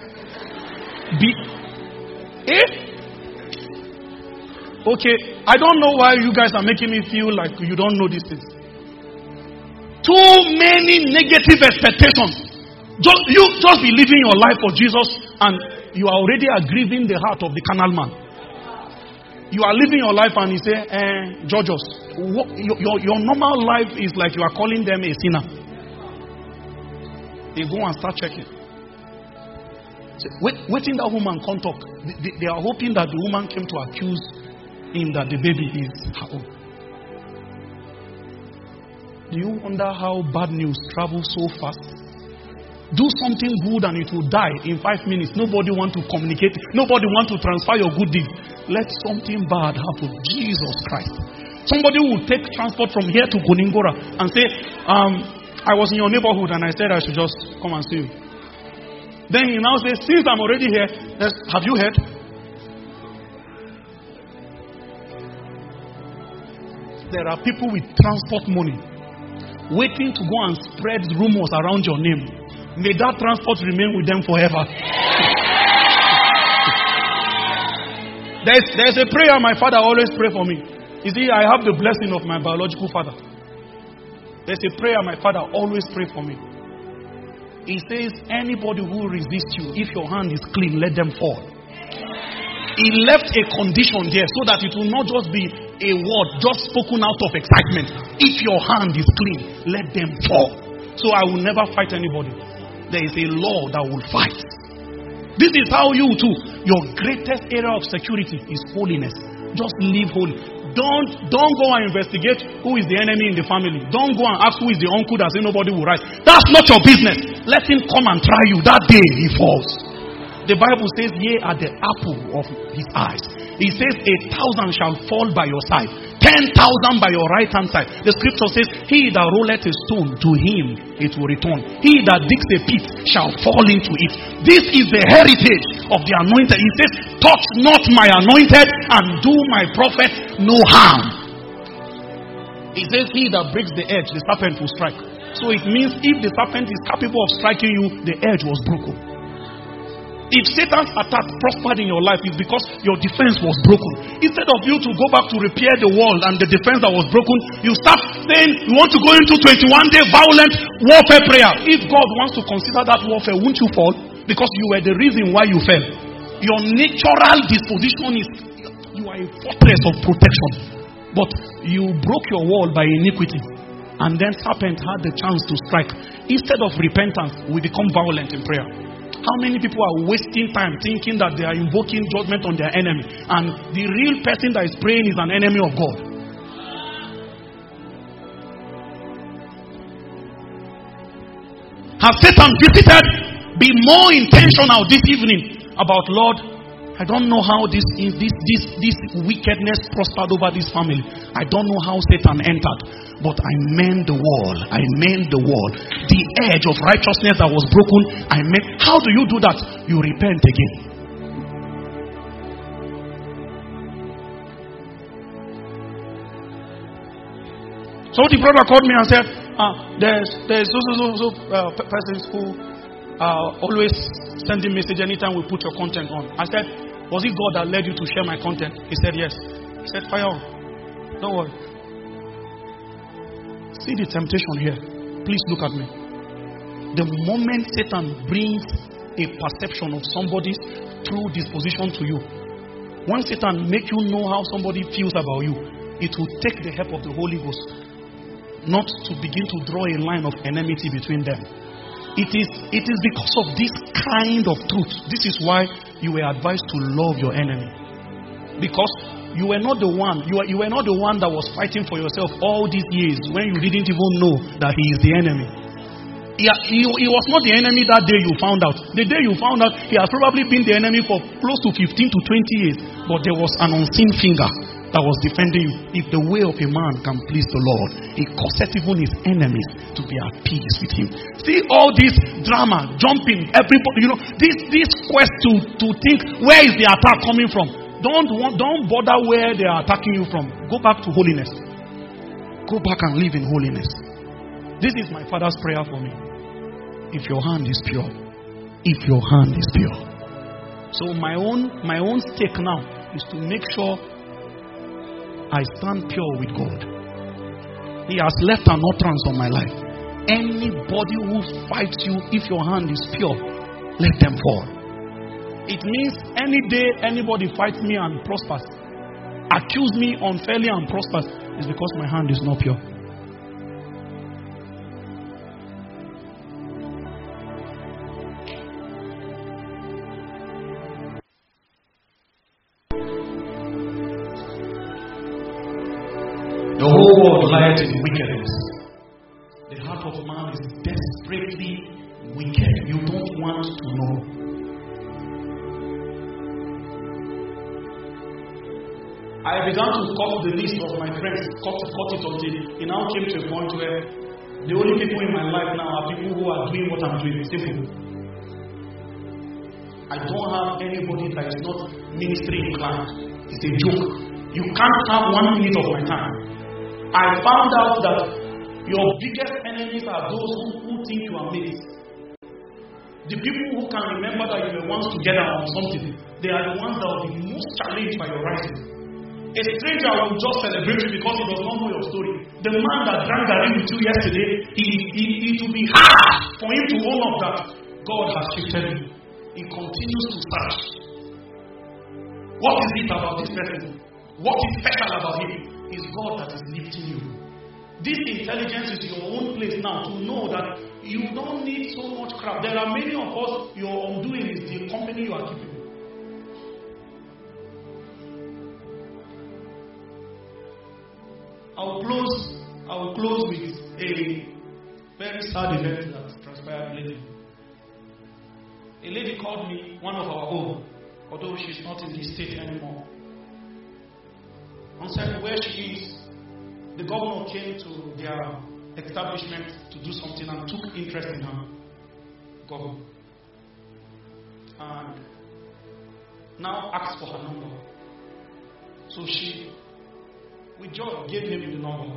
Okay, I don't know why you guys are making me feel like you don't know these things. Too many negative expectations. Just be living your life for Jesus, and you are already aggrieving the heart of the carnal man. You are living your life and you say, "Judge us." Your normal life is like you are calling them a sinner. They go and start checking. Waiting that woman can't talk. They are hoping that the woman came to accuse him that the baby is her own. Do you wonder how bad news travels so fast? Do something good and it will die in 5 minutes. Nobody want to communicate. Nobody want to transfer your good deed. Let something bad happen. Jesus Christ. Somebody will take transport from here to Goningora and say, "I was in your neighborhood and I said I should just come and see you." Then he now says, "Since I'm already here, have you heard?" There are people with transport money waiting to go and spread rumors around your name. May that transport remain with them forever. There's a prayer my father always pray for me. You see, I have the blessing of my biological father. There's a prayer my father always pray for me. He says, "Anybody who resists you, if your hand is clean, let them fall." He left a condition there so that it will not just be a word just spoken out of excitement. If your hand is clean, let them fall. So I will never fight anybody. There is a law that will fight. This is how you too, your greatest area of security is holiness. Just live holy. Don't go and investigate who is the enemy in the family. Don't go and ask who is the uncle that say nobody will rise. That's not your business. Let him come and try you. That day he falls. The Bible says, "Ye are the apple of his eyes." He says 1,000 shall fall by your side, 10,000 by your right hand side. The scripture says, he that rolleth a stone, to him it will return. He that digs a pit shall fall into it. This is the heritage of the anointed. He says, touch not my anointed and do my prophet no harm. He says, he that breaks the edge, the serpent will strike. So it means if the serpent is capable of striking you, the edge was broken. If Satan's attack prospered in your life, it's because your defense was broken. Instead of you to go back to repair the wall and the defense that was broken, you start saying you want to go into 21-day violent warfare prayer. If God wants to consider that warfare, won't you fall? Because you were the reason why you fell. Your natural disposition is you are a fortress of protection. But you broke your wall by iniquity. And then serpent had the chance to strike. Instead of repentance, we become violent in prayer. How many people are wasting time thinking that they are invoking judgment on their enemy, and the real person that is praying is an enemy of God? Has Satan visited? Be more intentional this evening about, Lord, I don't know how this wickedness prospered over this family. I don't know how Satan entered, but I mend the wall. I mend the wall. The edge of righteousness that was broken, I mend. How do you do that? You repent again. So the brother called me and said, there's persons who are always sending message anytime we put your content on. I said, was it God that led you to share my content? He said, yes. He said, fire on. Don't worry. See the temptation here. Please look at me. The moment Satan brings a perception of somebody's true disposition to you, when Satan makes you know how somebody feels about you, it will take the help of the Holy Ghost not to begin to draw a line of enmity between them. It is because of this kind of truth. This is why you were advised to love your enemy. Because you were not the one. You were not the one that was fighting for yourself all these years when you didn't even know that he is the enemy. He was not the enemy that day you found out. The day you found out, he has probably been the enemy for close to 15 to 20 years. But there was an unseen finger that was defending you. If the way of a man can please the Lord, he causeth even his enemies to be at peace with him. See all this drama, jumping, everybody, this quest to think, where is the attack coming from? Don't bother where they are attacking you from. Go back to holiness. Go back and live in holiness. This is my Father's prayer for me. If your hand is pure. If your hand is pure. So my own stake now is to make sure I stand pure with God. He has left an utterance on my life. Anybody who fights you, if your hand is pure, let them fall. It means any day anybody fights me and prospers, accuse me unfairly and prospers, is because my hand is not pure. The whole world lieth in wickedness. The heart of man is desperately wicked. You don't want to know. I began to cut the list of my friends, cut it until it now came to a point where the only people in my life now are people who are doing what I'm doing. Simple. I don't have anybody that is not ministry inclined. It's a joke. You can't have 1 minute of my time. I found out that your biggest enemies are those who think you are made. The people who can remember that you were once together on something, they are the ones that will be most challenged by your rising. A stranger will just celebrate you because he does not know your story. The man that drank garri with you yesterday, it will be hard for him to own up that God has shifted him. He continues to search. What is it about this person? What is special about him? It's God that is lifting you. This intelligence is your own place now to know that you don't need so much crap. There are many of us, your undoing is the company you are keeping. I will close with a very sad event that transpired lately. A lady called me, one of our own, although she's not in the state anymore. and said where she is, the governor came to their establishment to do something and took interest in her. Governor. And now asked for her number. So she, with joy, gave him the number.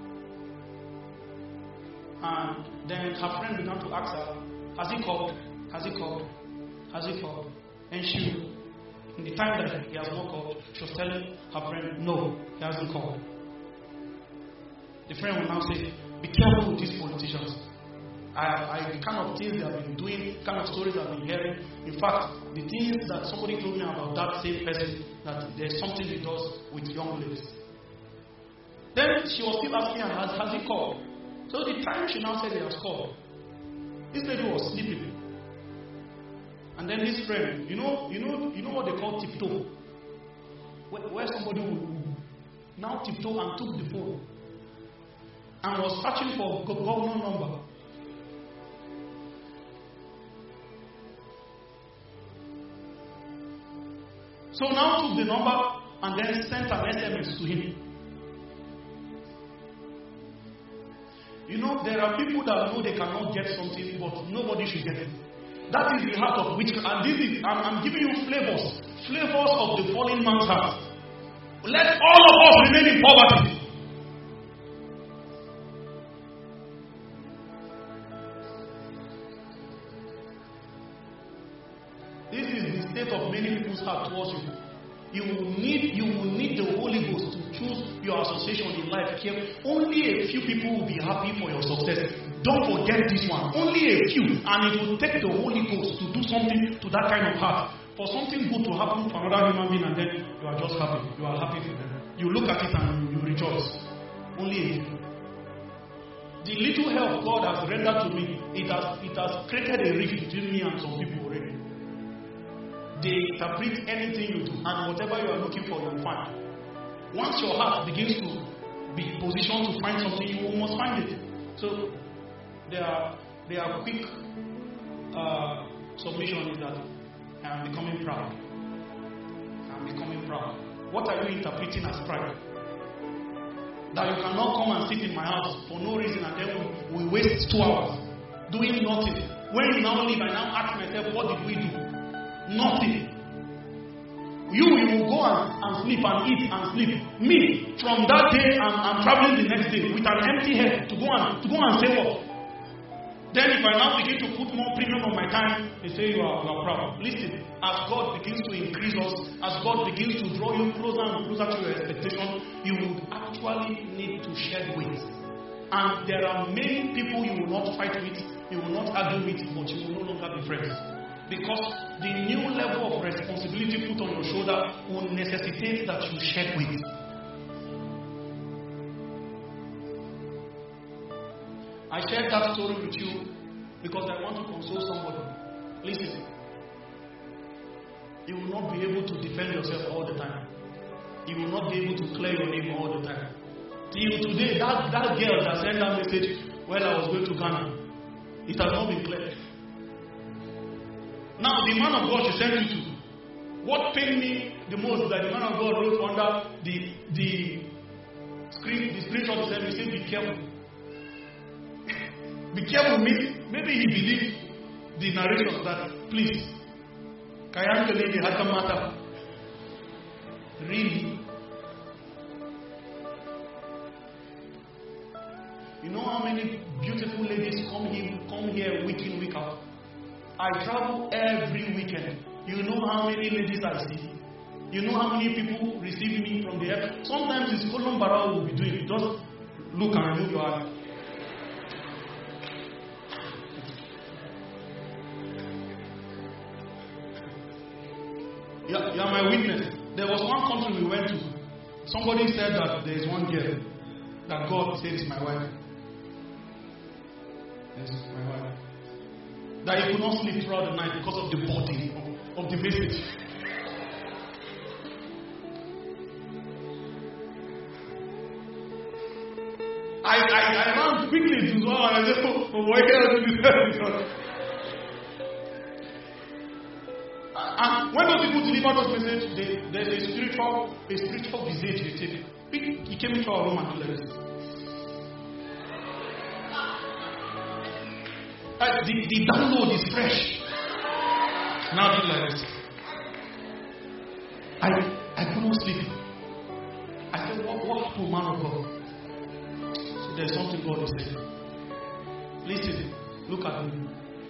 And then her friend began to ask her, has he called? Has he called? Has he called? And she, in the time that he has not called, she was telling her friend, no, he hasn't called. The friend will now say, be careful with these politicians. I kind of things they have been doing, kind of stories I've been hearing. In fact, the things that somebody told me about that same person, that there's something he does with young ladies. Then she was still asking her, has he called? So the time she now said he has called, this lady was sleeping. And then this friend, you know what they call tiptoe? Where somebody would now tiptoe and took the phone and was searching for governor number. So now took the number and then sent an SMS to him. You know, there are people that know they cannot get something, but nobody should get it. That is the heart of witchcraft. And this is, I'm giving you flavors of the fallen man's heart. Let all of us remain in poverty. This is the state of many people's heart towards you. You will need the Holy Ghost to choose your association in life. Only a few people will be happy for your success. Don't forget this one. Only a few, and it will take the Holy Ghost to do something to that kind of heart. For something good to happen to another human being, and then you are just happy. You are happy for them. You look at it and you rejoice. Only a few. The little help God has rendered to me, it has created a rift between me and some people already. They interpret anything you do, and whatever you are looking for, you will find. Once your heart begins to be positioned to find something, you must find it. So there are quick submission is that I am becoming proud. I am becoming proud. What are you interpreting as pride? That you cannot come and sit in my house for no reason, and then we waste 2 hours doing nothing. When you now leave, I now ask myself, what did we do? Nothing. You will go and sleep and eat and sleep. Me, from that day, I'm traveling the next day with an empty head to go and say what? Then if I now begin to put more premium on my time, they say you are proud. Listen, as God begins to increase us, as God begins to draw you closer and closer to your expectation, you would actually need to shed weight. And there are many people you will not fight with, you will not argue with, but you will no longer be friends. Because the new level of responsibility put on your shoulder will necessitate that you shed weight. I shared that story with you because I want to console somebody. Listen, you will not be able to defend yourself all the time. You will not be able to clear your name all the time. Till today, that girl that sent that message when I was going to Ghana, it has not been cleared. Now, the man of God she sent you to, what pained me the most is that the man of God wrote under the screenshot he said, be careful. Be careful means maybe he believed the narration that, please, Kayanka lady had a matter. Really? You know how many beautiful ladies come here week in, week out? I travel every weekend. You know how many ladies I see. You know how many people receive me from the air. Sometimes it's Colum Barrow will be doing it. Just look and remove your eye. You are my witness. There was one country we went to. Somebody said that there is one girl that God said is my wife. This is my wife. That he could not sleep throughout the night because of the body of the message. I ran quickly to Zola and I said, why can't I do this? And when those people deliver those messages, there's a spiritual visage they take. He came into our room and told us. The download is fresh. Now do like this. I couldn't sleep. I said, what happened, man of God? So there's something God is saying. Listen, look at me.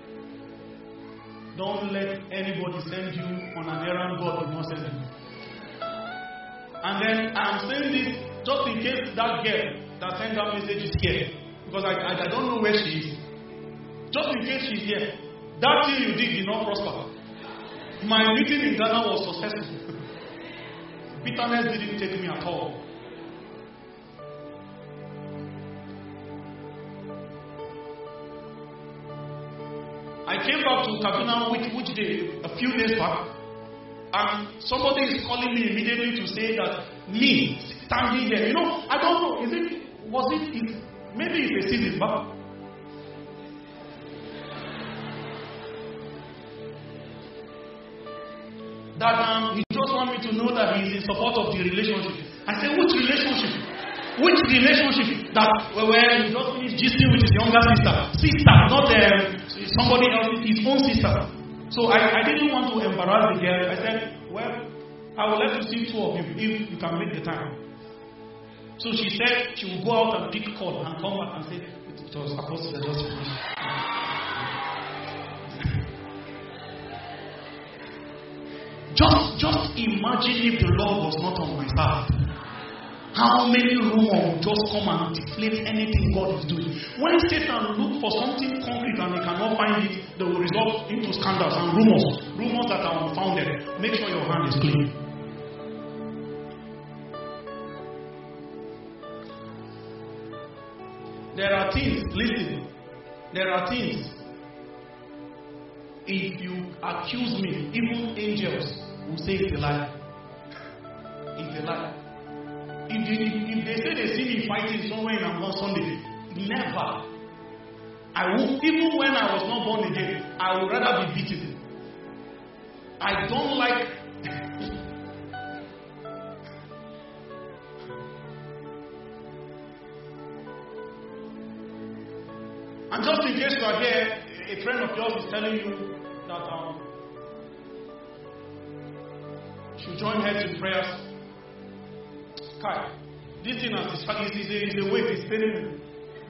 Don't let anybody send you on an errand God will not send you. And then I'm saying this just in case that girl that sent that message is here. Because I don't know where she is. Just in case she's here. That thing you did not prosper. My meeting in Ghana was successful. Bitterness didn't take me at all. I came back to Kaduna which day? A few days back. And somebody is calling me immediately to say that me standing here. I don't know. Maybe it's a season back. That he just want me to know that he is in support of the relationship. I said, which relationship? Which relationship? That where he just finished gisting with his younger sister, not somebody else, his own sister. So I didn't want to embarrass the girl. I said, well, I will let you see two of you if you can make the time. So she said she will go out and pick call and come back and say it was Apostle that just finished. Just imagine if the Lord was not on my side. How many rumors just come and deflate anything God is doing? When Satan looks for something concrete and he cannot find it, they will result into scandals and rumors that are unfounded. Make sure your hand is clean. There are things, listen, there are things. If you accuse me, even angels will say it's a lie. It's a lie. If they say they see me fighting somewhere on Sunday, never. I will, even when I was not born again, I would rather be beaten. I don't like. And just in case you are here, a friend of yours is telling you that should join heads in prayers. Kai, this thing is a weight, it's paining me.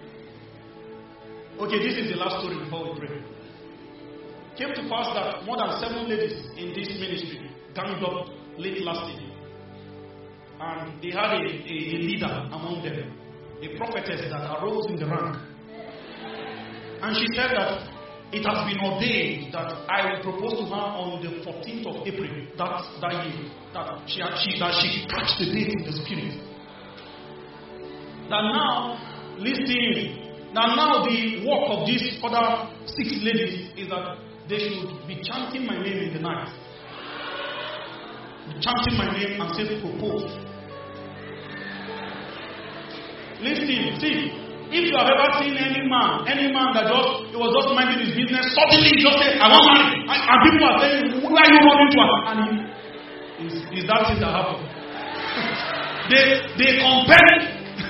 Okay, this is the last story before we pray. Came to pass that more than 7 ladies in this ministry ganged up late last year. And they had a leader among them, a prophetess that arose in the rank. And she said that it has been ordained that I will propose to her on the 14th of April that year. That she catch the date in the spirit. That now, listen, that now the work of these other 6 ladies is that they should be chanting my name in the night. Chanting my name and say propose. Listen, see. If you have ever seen any man that he was just minding his business, suddenly he just said, I want money. And people are saying, where are you running to? And is that thing that happened? they compared.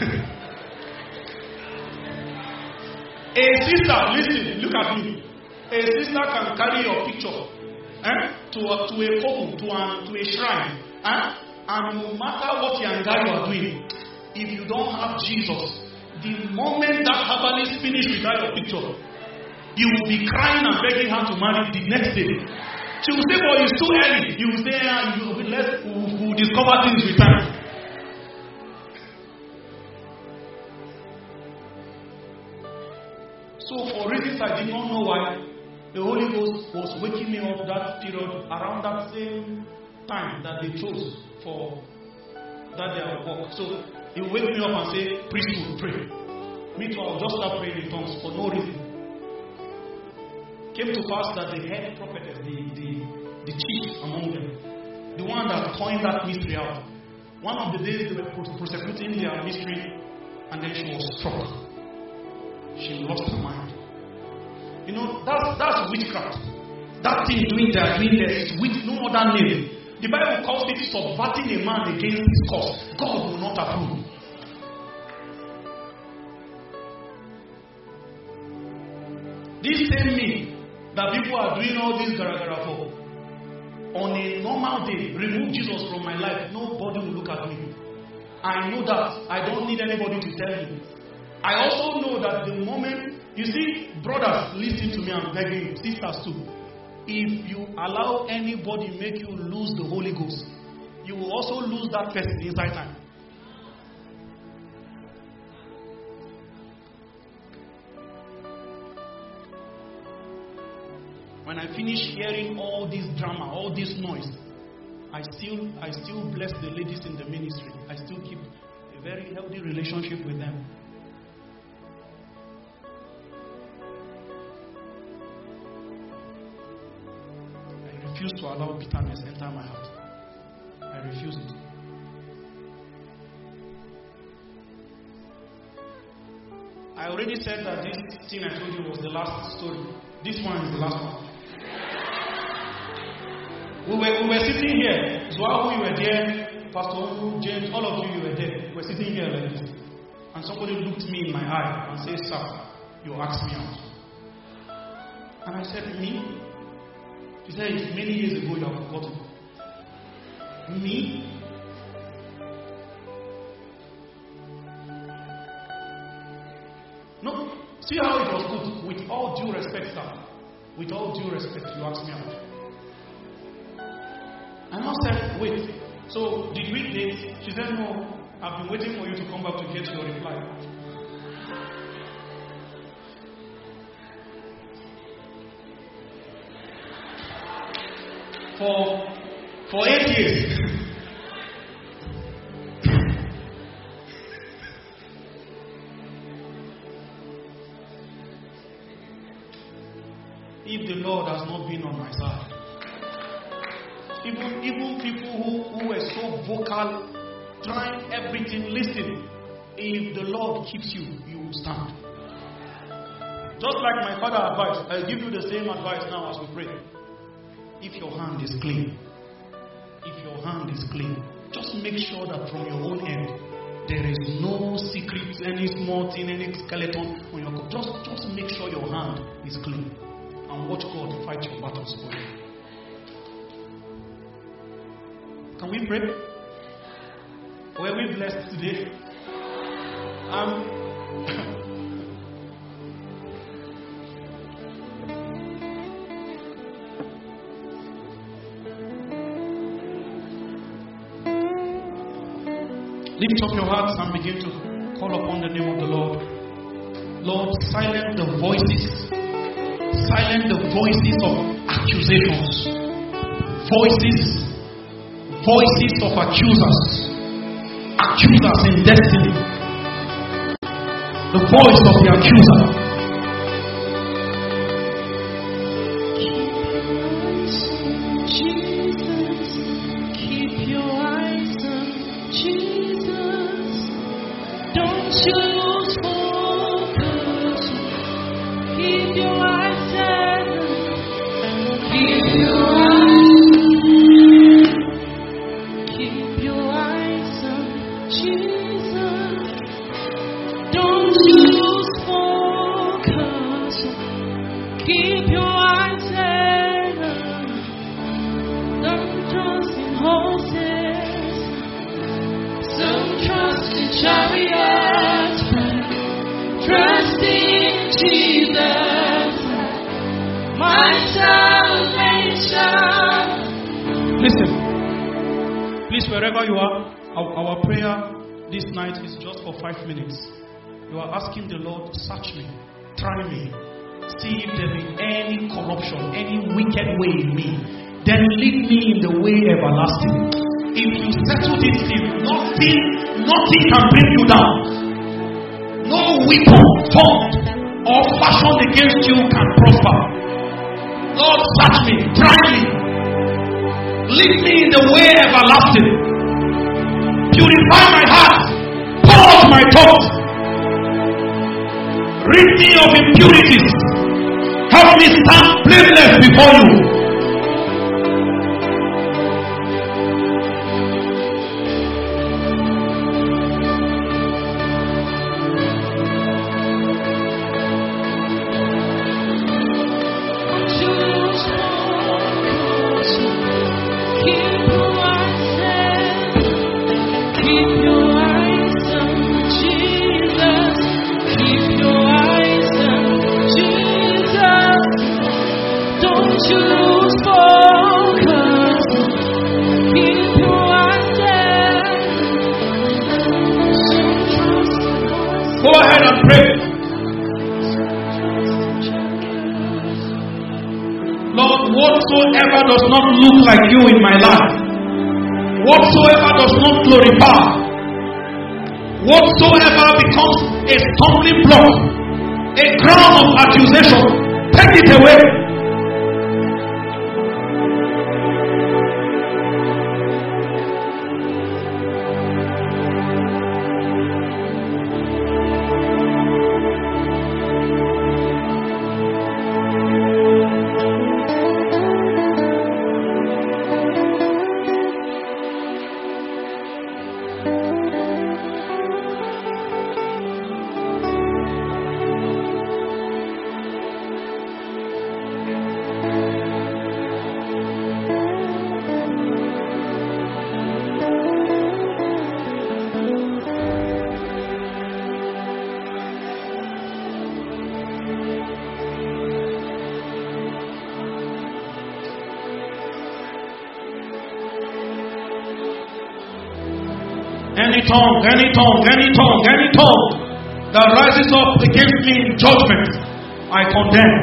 A sister, listen, look at me. A sister can carry your picture to a couple, to a shrine. And no matter what you are doing, if you don't have Jesus, the moment that herbalist finishes without your picture, you will be crying and begging her to marry the next day. She will say, well, it's too early. You will say, we'll discover things with time. So for reasons I did not know why, the Holy Ghost was waking me up that period, around that same time that they chose for that day of work. So he will wake me up and say, priesthood, pray. Me too, I'll just start praying in tongues for no reason. Came to pass that the head prophetess, the chief among them, the one that coined that mystery out, one of the days they were prosecuting their mystery, and then she was struck. She lost her mind. That's witchcraft. That thing they are doing there is with no other name. The Bible calls it subverting a man against his cause. God will not approve. This same me that people are doing all this gara for, on a normal day, remove Jesus from my life, nobody will look at me. I know that. I don't need anybody to tell me. I also know that the moment, you see, brothers, listen to me, I'm begging you, sisters too. If you allow anybody make you lose the Holy Ghost, you will also lose that person inside time. When I finish hearing all this drama, all this noise, I still bless the ladies in the ministry. I still keep a very healthy relationship with them. I refuse to allow bitterness enter my heart. I refuse it. I already said that this thing I told you was the last story. This one is the last one. We were sitting here. Zoahu, you were there. Pastor Omu, James, all of you were there. We were sitting here like this. And somebody looked me in my eye and said, "Sir, you asked me out." And I said, "Me?" He said, "It's many years ago, you have forgotten." Me? No. See how it was put. With all due respect, sir. With all due respect, you asked me out. And I said, "Wait. So did we date?" She said, "No. I've been waiting for you to come back to get your reply." For 8 years. If the Lord has not been on my side, even people who were so vocal, trying everything, listen, if the Lord keeps you, you will stand. Just like my father advised, I'll give you the same advice now as we pray. If your hand is clean, just make sure that from your own end, there is no secret, any small thing, any skeleton on your cup. Just make sure your hand is clean. And watch God fight your battles for you. Can we pray? Were we blessed today? Lift up your hearts and begin to call upon the name of the Lord. Lord, silence the voices of accusations, voices of accusers in destiny, the voice of the accuser. Keep your eyes on Jesus. Don't you lose focus. Keep your eyes set. Keep your eyes on Jesus. Don't you lose focus. Keep your eyes set. Don't trust in horses. Some trust in chariots. Trust in Jesus, my salvation. Listen, please, wherever you are, our prayer this night is just for 5 minutes. You are asking the Lord, search me, try me, see if there is any corruption, any wicked way in me. Then lead me in the way everlasting. If you settle this thing, nothing can bring you down. No weapon formed or fashioned against you can prosper. Lord, search me, try me, lead me in the way everlasting. Purify my heart, purge my thoughts, rid me of impurities. Help me stand blameless before you. to lose focus. Keep your eyes there. Go ahead and pray. Lord, whatsoever does not look like you in my life, whatsoever does not glorify, whatsoever becomes a stumbling block, a ground of accusation, take it away. Any tongue that rises up against me in judgment, I condemn.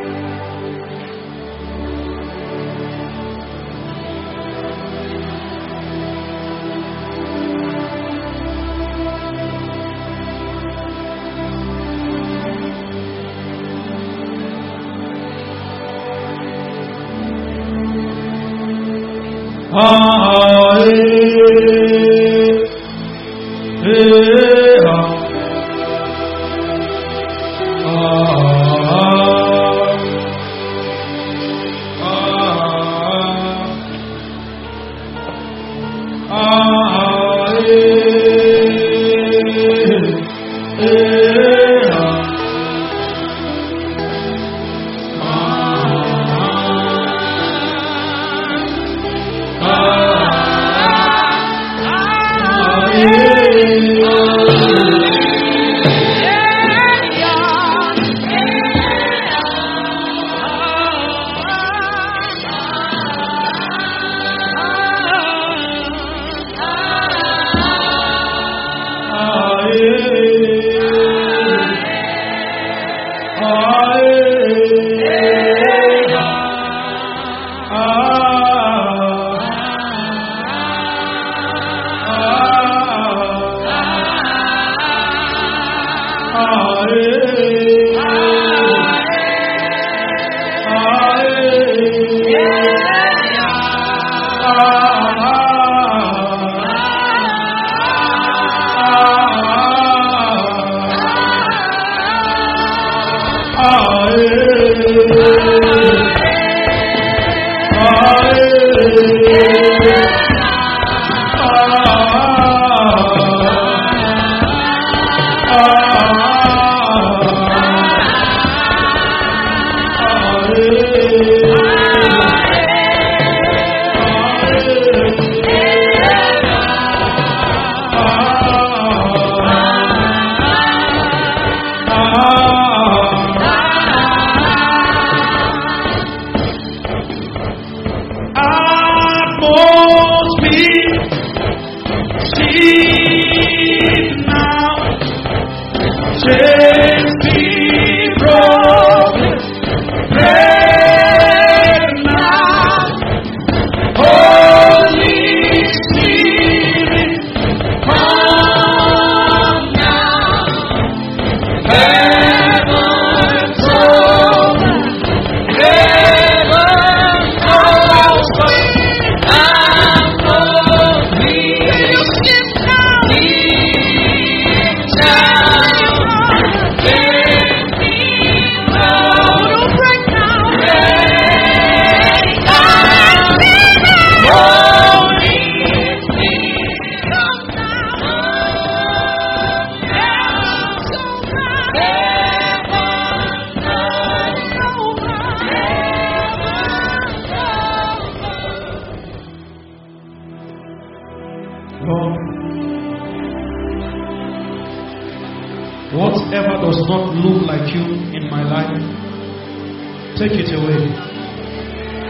Whatever does not look like you in my life, take it away.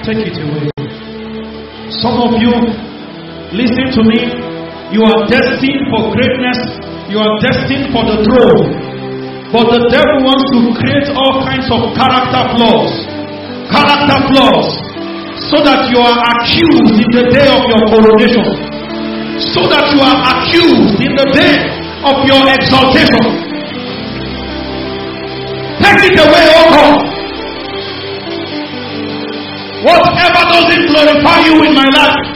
take it away. Some of you, listen to me. You are destined for greatness. You are destined for the throne. But the devil wants to create all kinds of character flaws. Character flaws. So that you are accused in the day of your coronation. So that you are accused in the day of your exaltation. Take it away, oh God. Whatever doesn't glorify you in my life,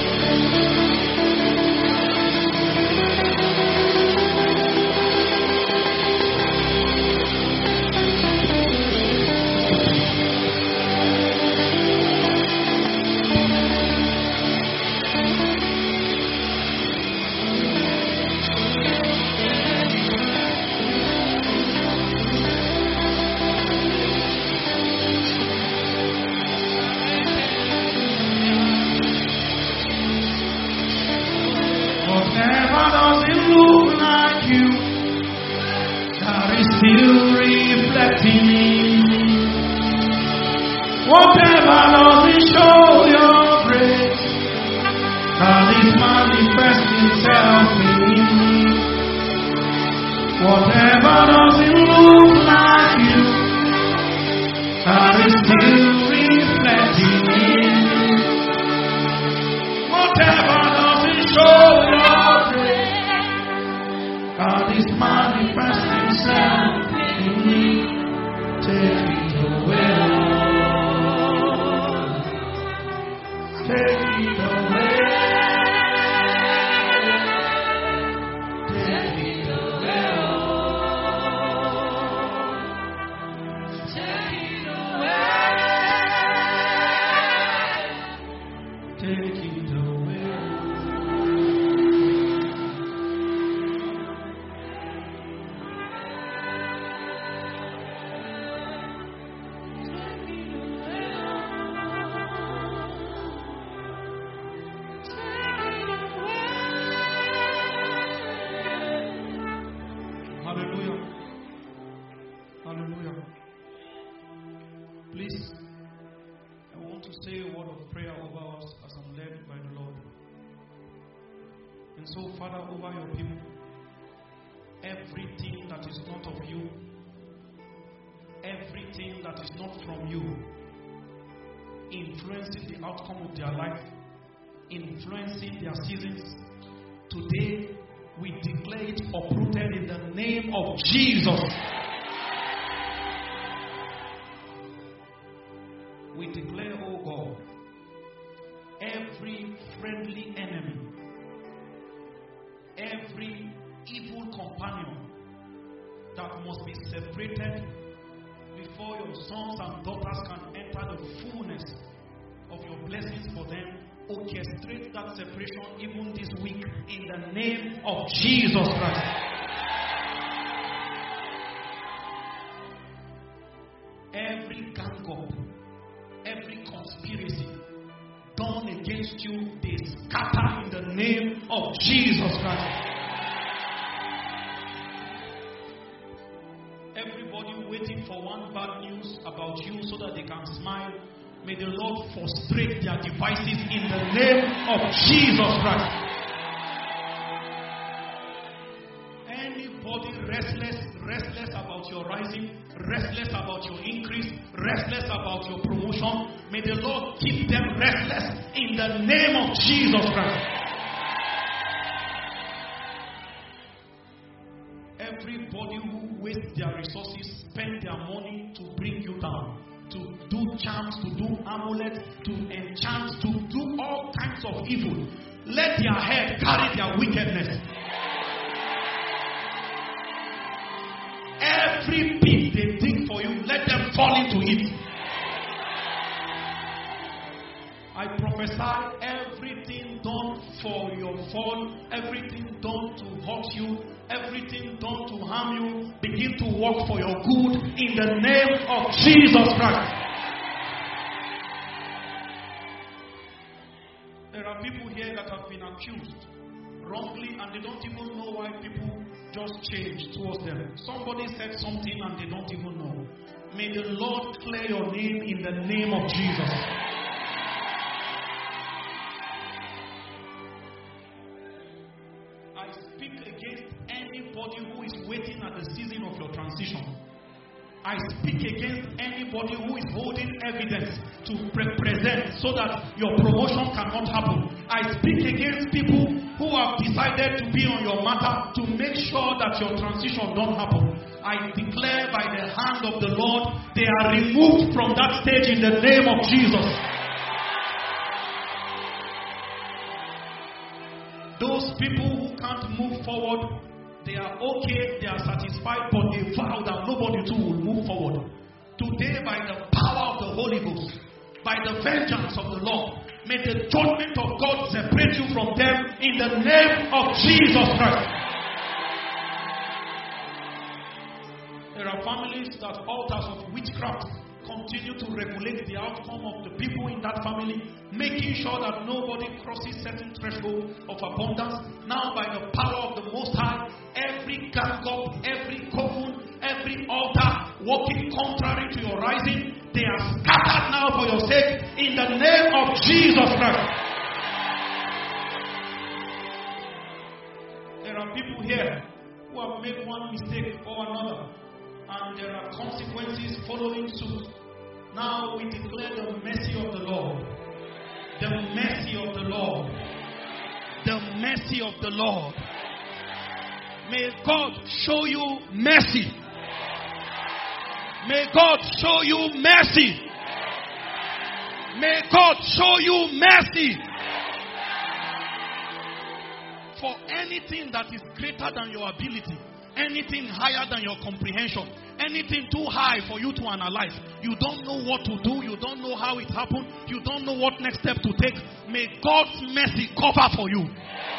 influencing their seasons. Today, we declare it uprooted in the name of Jesus. We declare, oh God, every friendly enemy, every evil companion that must be separated before your sons and daughters can enter the fullness of your blessings for them, orchestrate that separation even this week in the name of Jesus Christ. Every gang up, every conspiracy done against you, they scatter in the name of Jesus Christ. Everybody waiting for one bad news about you so that they can smile, may the Lord frustrate their devices in the name of Jesus Christ. Anybody restless about your rising, restless about your increase, restless about your promotion, may the Lord keep them restless in the name of Jesus Christ. Everybody who wastes their resources, spend their money to bring you down, to do charms, to do amulets, to enchant, to do all kinds of evil, let their head carry their wickedness. Every pit they dig for you, let them fall into it. I prophesy everything done for your fall, everything done to hurt you, everything done to harm you, begin to work for your good in the name of Jesus Christ. There are people here that have been accused wrongly and they don't even know why people just change towards them. Somebody said something and they don't even know. May the Lord clear your name in the name of Jesus. I speak against anybody who is holding evidence to present so that your promotion cannot happen. I speak against people who have decided to be on your matter to make sure that your transition don't happen. I declare by the hand of the Lord, they are removed from that stage in the name of Jesus. Those people who can't move forward, they are okay, they are satisfied, but they vow that nobody too will move forward. Today, by the power of the Holy Ghost, by the vengeance of the Lord, may the judgment of God separate you from them in the name of Jesus Christ. There are families that altars of witchcraft continue to regulate the outcome of the people in that family, making sure that nobody crosses certain threshold of abundance. Now, by the power of the Most High, every gang up, every coven, every altar working contrary to your rising, they are scattered now for your sake in the name of Jesus Christ. There are people here who have made one mistake or another, and there are consequences following suit. Now we declare the mercy of the Lord. The mercy of the Lord. The mercy of the Lord. May God show you mercy. May God show you mercy. May God show you mercy. For anything that is greater than your ability, anything higher than your comprehension, anything too high for you to analyze, you don't know what to do, you don't know how it happened, you don't know what next step to take, may God's mercy cover for you.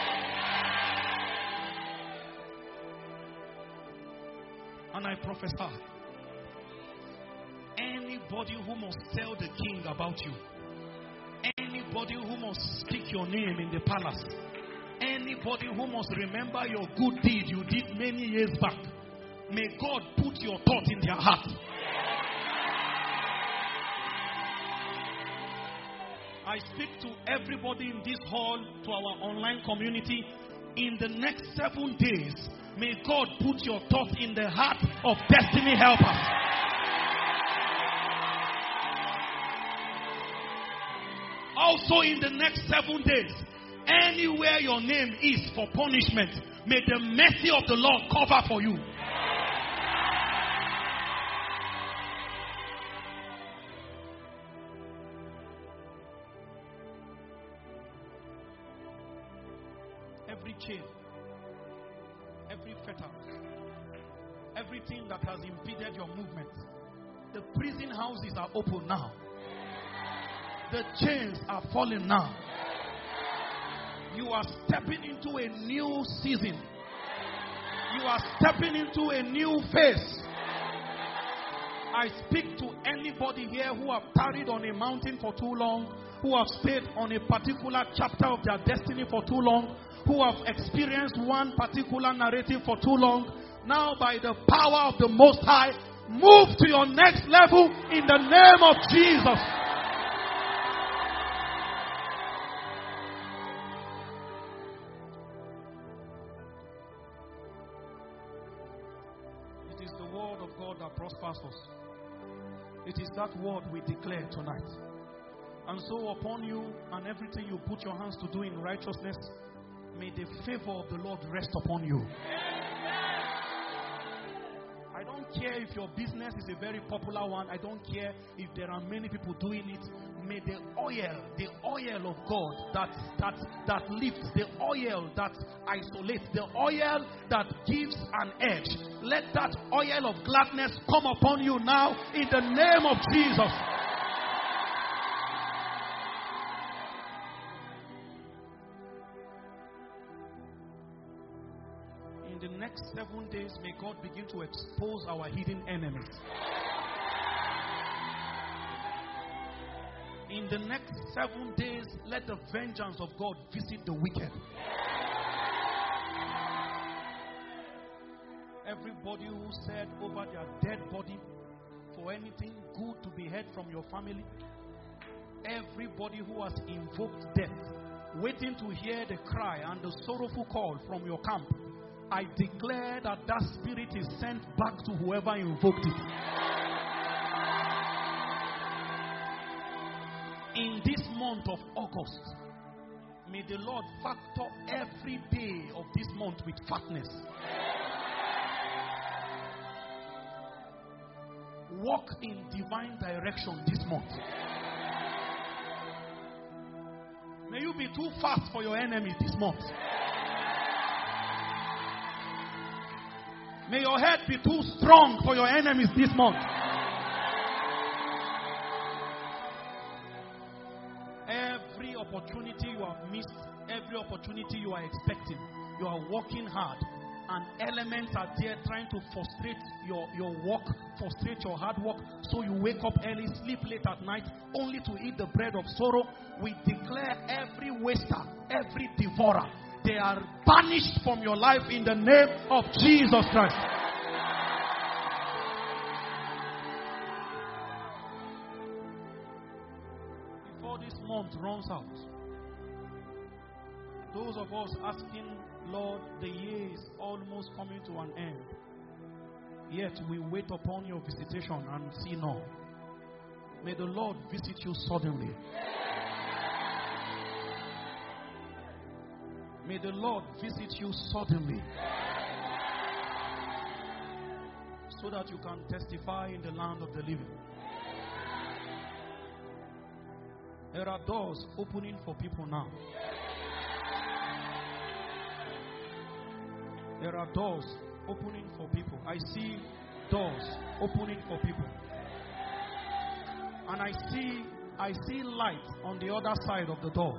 And I prophesy, anybody who must tell the king about you, anybody who must speak your name in the palace, anybody who must remember your good deed you did many years back, may God put your thought in their heart. I speak to everybody in this hall, to our online community. In the next 7 days, may God put your thought in the heart of destiny helpers. Also in the next 7 days, anywhere your name is for punishment, may the mercy of the Lord cover for you. Every chain, every fetter, everything that has impeded your movement, the prison houses are open now. The chains are falling now. You are stepping into a new season. You are stepping into a new phase. I speak to anybody here who have tarried on a mountain for too long, who have stayed on a particular chapter of their destiny for too long, who have experienced one particular narrative for too long. Now, by the power of the Most High, move to your next level in the name of Jesus. It is the word of God that prospers us. It is that word we declare tonight. And so upon you and everything you put your hands to do in righteousness, may the favor of the Lord rest upon you. I don't care if your business is a very popular one. I don't care if there are many people doing it. May the oil of God that lifts, the oil that isolates, the oil that gives an edge, let that oil of gladness come upon you now in the name of Jesus. In the next 7 days, may God begin to expose our hidden enemies. In the next 7 days, let the vengeance of God visit the wicked. Everybody who said over their dead body for anything good to be heard from your family, everybody who has invoked death, waiting to hear the cry and the sorrowful call from your camp, I declare that that spirit is sent back to whoever invoked it. In this month of August, may the Lord factor every day of this month with fatness. Walk in divine direction this month. May you be too fast for your enemy this month. May your head be too strong for your enemies this month. Every opportunity you have missed, every opportunity you are expecting, you are working hard, and elements are there trying to frustrate your work, frustrate your hard work, so you wake up early, sleep late at night, only to eat the bread of sorrow. We declare every waster, every devourer, they are banished from your life in the name of Jesus Christ. Before this month runs out, those of us asking, Lord, the year is almost coming to an end, yet we wait upon your visitation and see no. May the Lord visit you suddenly. May the Lord visit you suddenly, so that you can testify in the land of the living. There are doors opening for people now. There are doors opening for people. I see doors opening for people. And I see light on the other side of the door.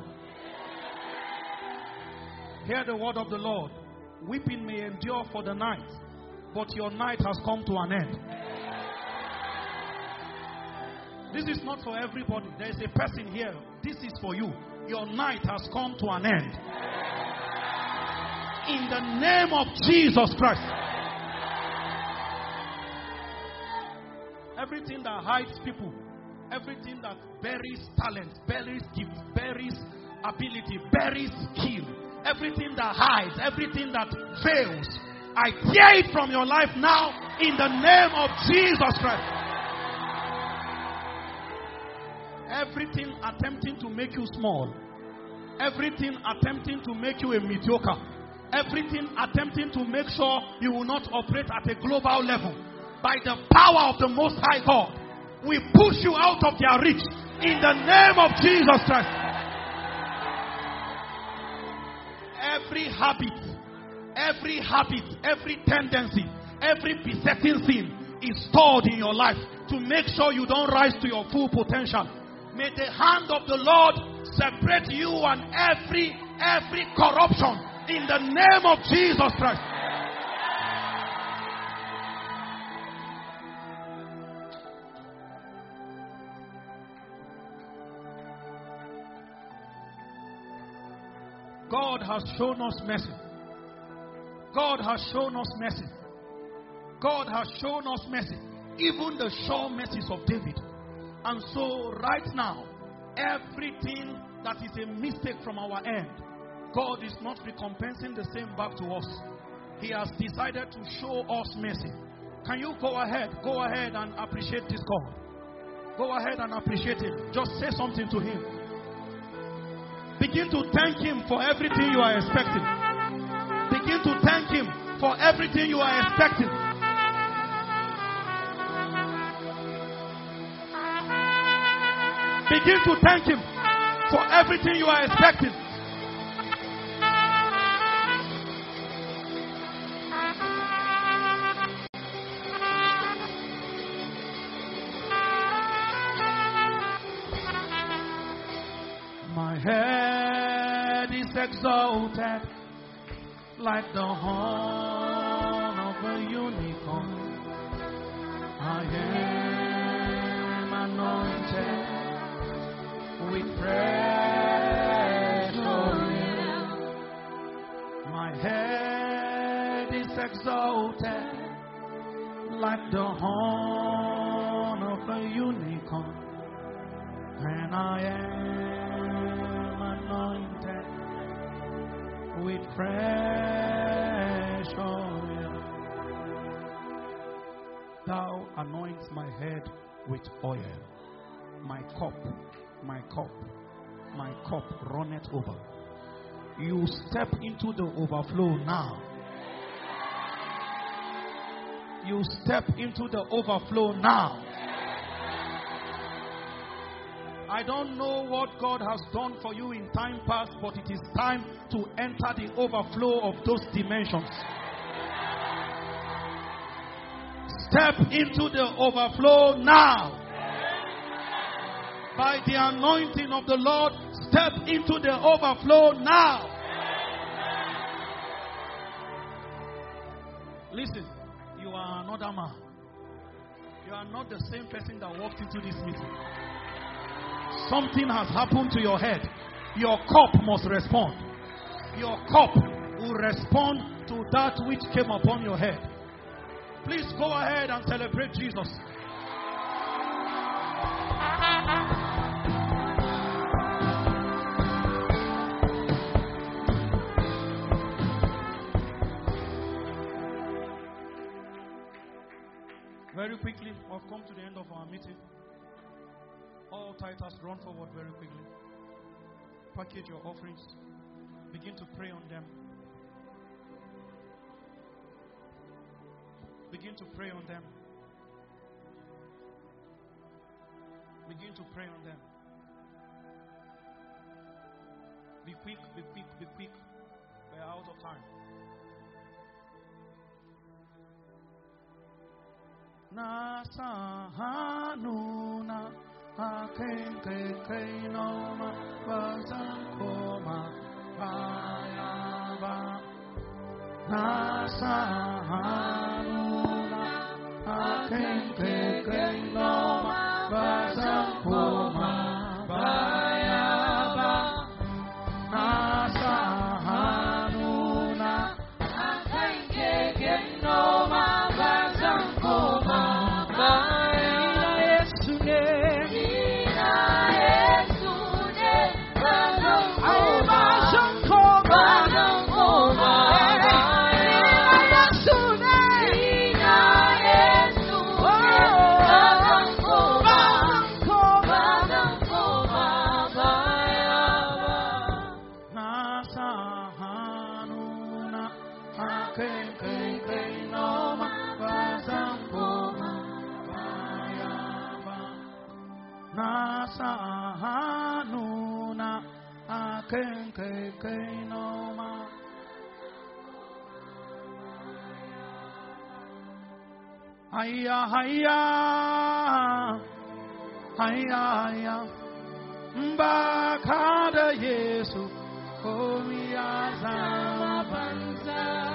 Hear the word of the Lord. Weeping may endure for the night, but your night has come to an end. This is not for everybody. There is a person here. This is for you. Your night has come to an end. In the name of Jesus Christ. Everything that hides people, everything that buries talent, buries gift, buries ability, buries skill, everything that hides, everything that fails, I tear it from your life now in the name of Jesus Christ. Everything attempting to make you small, everything attempting to make you a mediocre, everything attempting to make sure you will not operate at a global level, by the power of the Most High God, we push you out of their reach in the name of Jesus Christ. Every habit, every tendency, every besetting sin is stored in your life to make sure you don't rise to your full potential. May the hand of the Lord separate you and every corruption in the name of Jesus Christ. God has shown us mercy. God has shown us mercy. God has shown us mercy. Even the sure mercies of David. And so right now, everything that is a mistake from our end, God is not recompensing the same back to us. He has decided to show us mercy. Can you go ahead and appreciate this God? Go ahead and appreciate Him. Just say something to Him. Begin to thank Him for everything you are expecting. Begin to thank Him for everything you are expecting. Begin to thank Him for everything you are expecting. My head is exalted like the horn of a unicorn. I am anointed with fresh oil. My head is exalted like the horn of a unicorn, and I am anointed with fresh oil. Thou anoint my head with oil, my cup my cup runneth over. You step into the overflow now. You step into the overflow now. I don't know what God has done for you in time past, but it is time to enter the overflow of those dimensions. Step into the overflow now. By the anointing of the Lord, step into the overflow now. Listen, you are another man. You are not the same person that walked into this meeting. Something has happened to your head. Your cup must respond. Your cup will respond to that which came upon your head. Please go ahead and celebrate Jesus. Very quickly, we've come to the end of our meeting. All titles, run forward very quickly. Package your offerings. Begin to pray on them. Begin to pray on them. Begin to pray on them. Be quick, be quick, be quick. We are out of time. Nasa hanuna akenke noma bazakoma bayaba. Nasa hanuna akenke noma bazakoma bayaba. Nasa hanuna akenke noma bazakoma. Sahanuna akenke noma. Haya haya haya haya mbakada Yesu komiazama banza.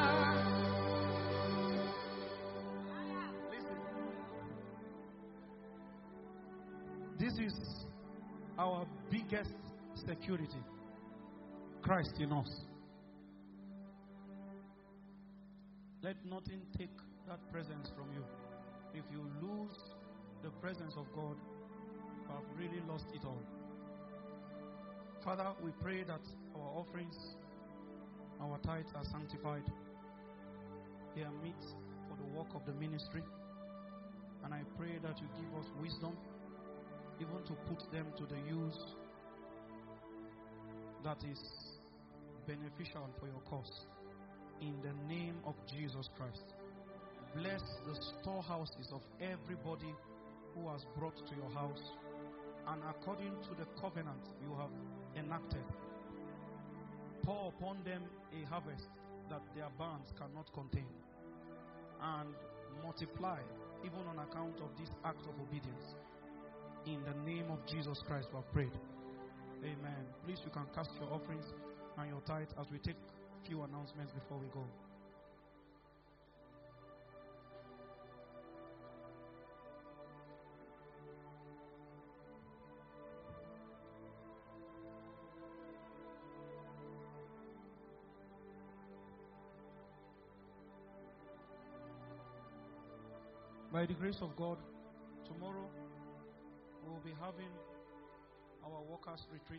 This is our biggest security. Christ in us. Let nothing take that presence from you. If you lose the presence of God, you have really lost it all. Father, we pray that our offerings, our tithes are sanctified. They are meet for the work of the ministry. And I pray that you give us wisdom even to put them to the use that is beneficial for your cause. In the name of Jesus Christ. Bless the storehouses of everybody who has brought to your house, and according to the covenant you have enacted, pour upon them a harvest that their barns cannot contain, and multiply even on account of this act of obedience. In the name of Jesus Christ we have prayed. Amen. Please, you can cast your offerings and your tithe as we take a few announcements before we go. By the grace of God, tomorrow we will be having our workers' retreat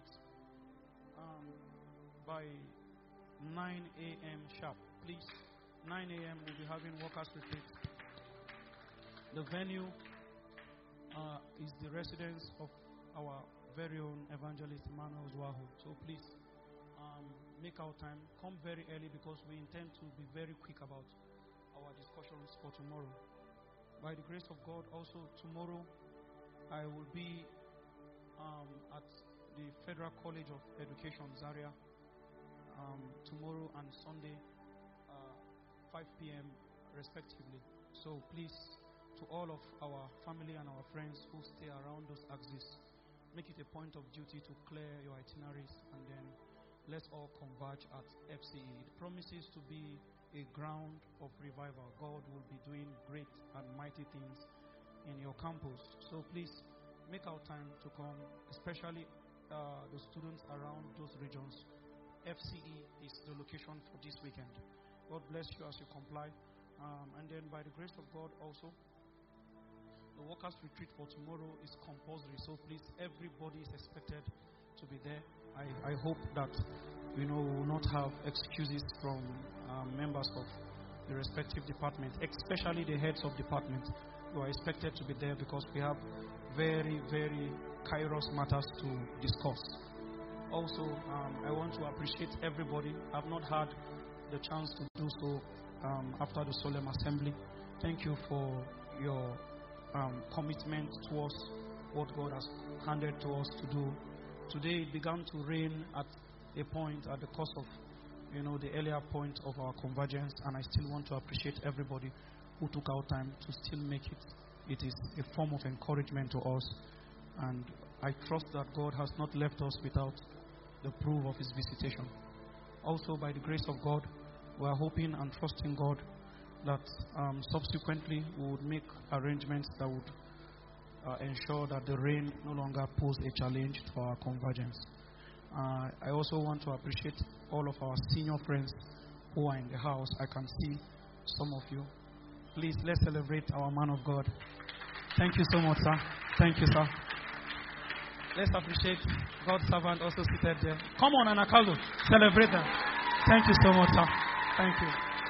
by 9 a.m. sharp. Please, 9 a.m. we'll be having workers' retreat. The venue is the residence of our very own evangelist Emmanuel Zwaho. So please make our time. Come very early because we intend to be very quick about our discussions for tomorrow. By the grace of God, also tomorrow I will be at the Federal College of Education, Zaria, tomorrow and Sunday, 5 p.m. respectively. So please, to all of our family and our friends who stay around those axes, make it a point of duty to clear your itineraries, and then let's all converge at FCE. It promises to be a ground of revival. God will be doing great and mighty things in your campus. So please, make our time to come, especially the students around those regions. FCE is the location for this weekend. God bless you as you comply. And then by the grace of God also, the workers' retreat for tomorrow is compulsory. So please, everybody is expected to be there. I hope that we will not have excuses from members of the respective departments, especially the heads of departments who are expected to be there, because we have very, very kairos matters to discuss. Also, I want to appreciate everybody. I've not had the chance to do so after the solemn assembly. Thank you for your commitment towards what God has handed to us to do. Today it began to rain at a point at the cost of the earlier point of our convergence, and I still want to appreciate everybody who took our time to still make it. It is a form of encouragement to us, and I trust that God has not left us without the proof of His visitation. Also, by the grace of God, we are hoping and trusting God that subsequently we would make arrangements that would ensure that the rain no longer poses a challenge to our convergence. I also want to appreciate all of our senior friends who are in the house. I can see some of you. Please, let's celebrate our man of God. Thank you so much, sir. Thank you, sir. Let's appreciate God's servant also seated there. Come on, Anakalu. Celebrate them. Thank you so much, sir. Thank you.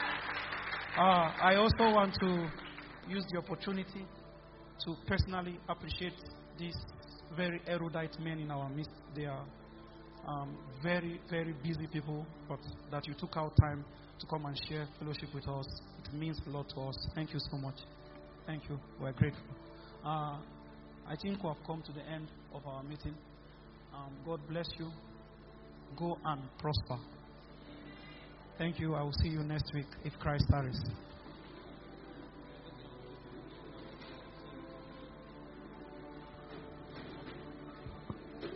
I also want to use the opportunity to personally appreciate these very erudite men in our midst. They are very, very busy people, but that you took out time to come and share fellowship with us. It means a lot to us. Thank you so much. Thank you. We're grateful. I think we have come to the end of our meeting. God bless you. Go and prosper. Thank you. I will see you next week if Christ tarries.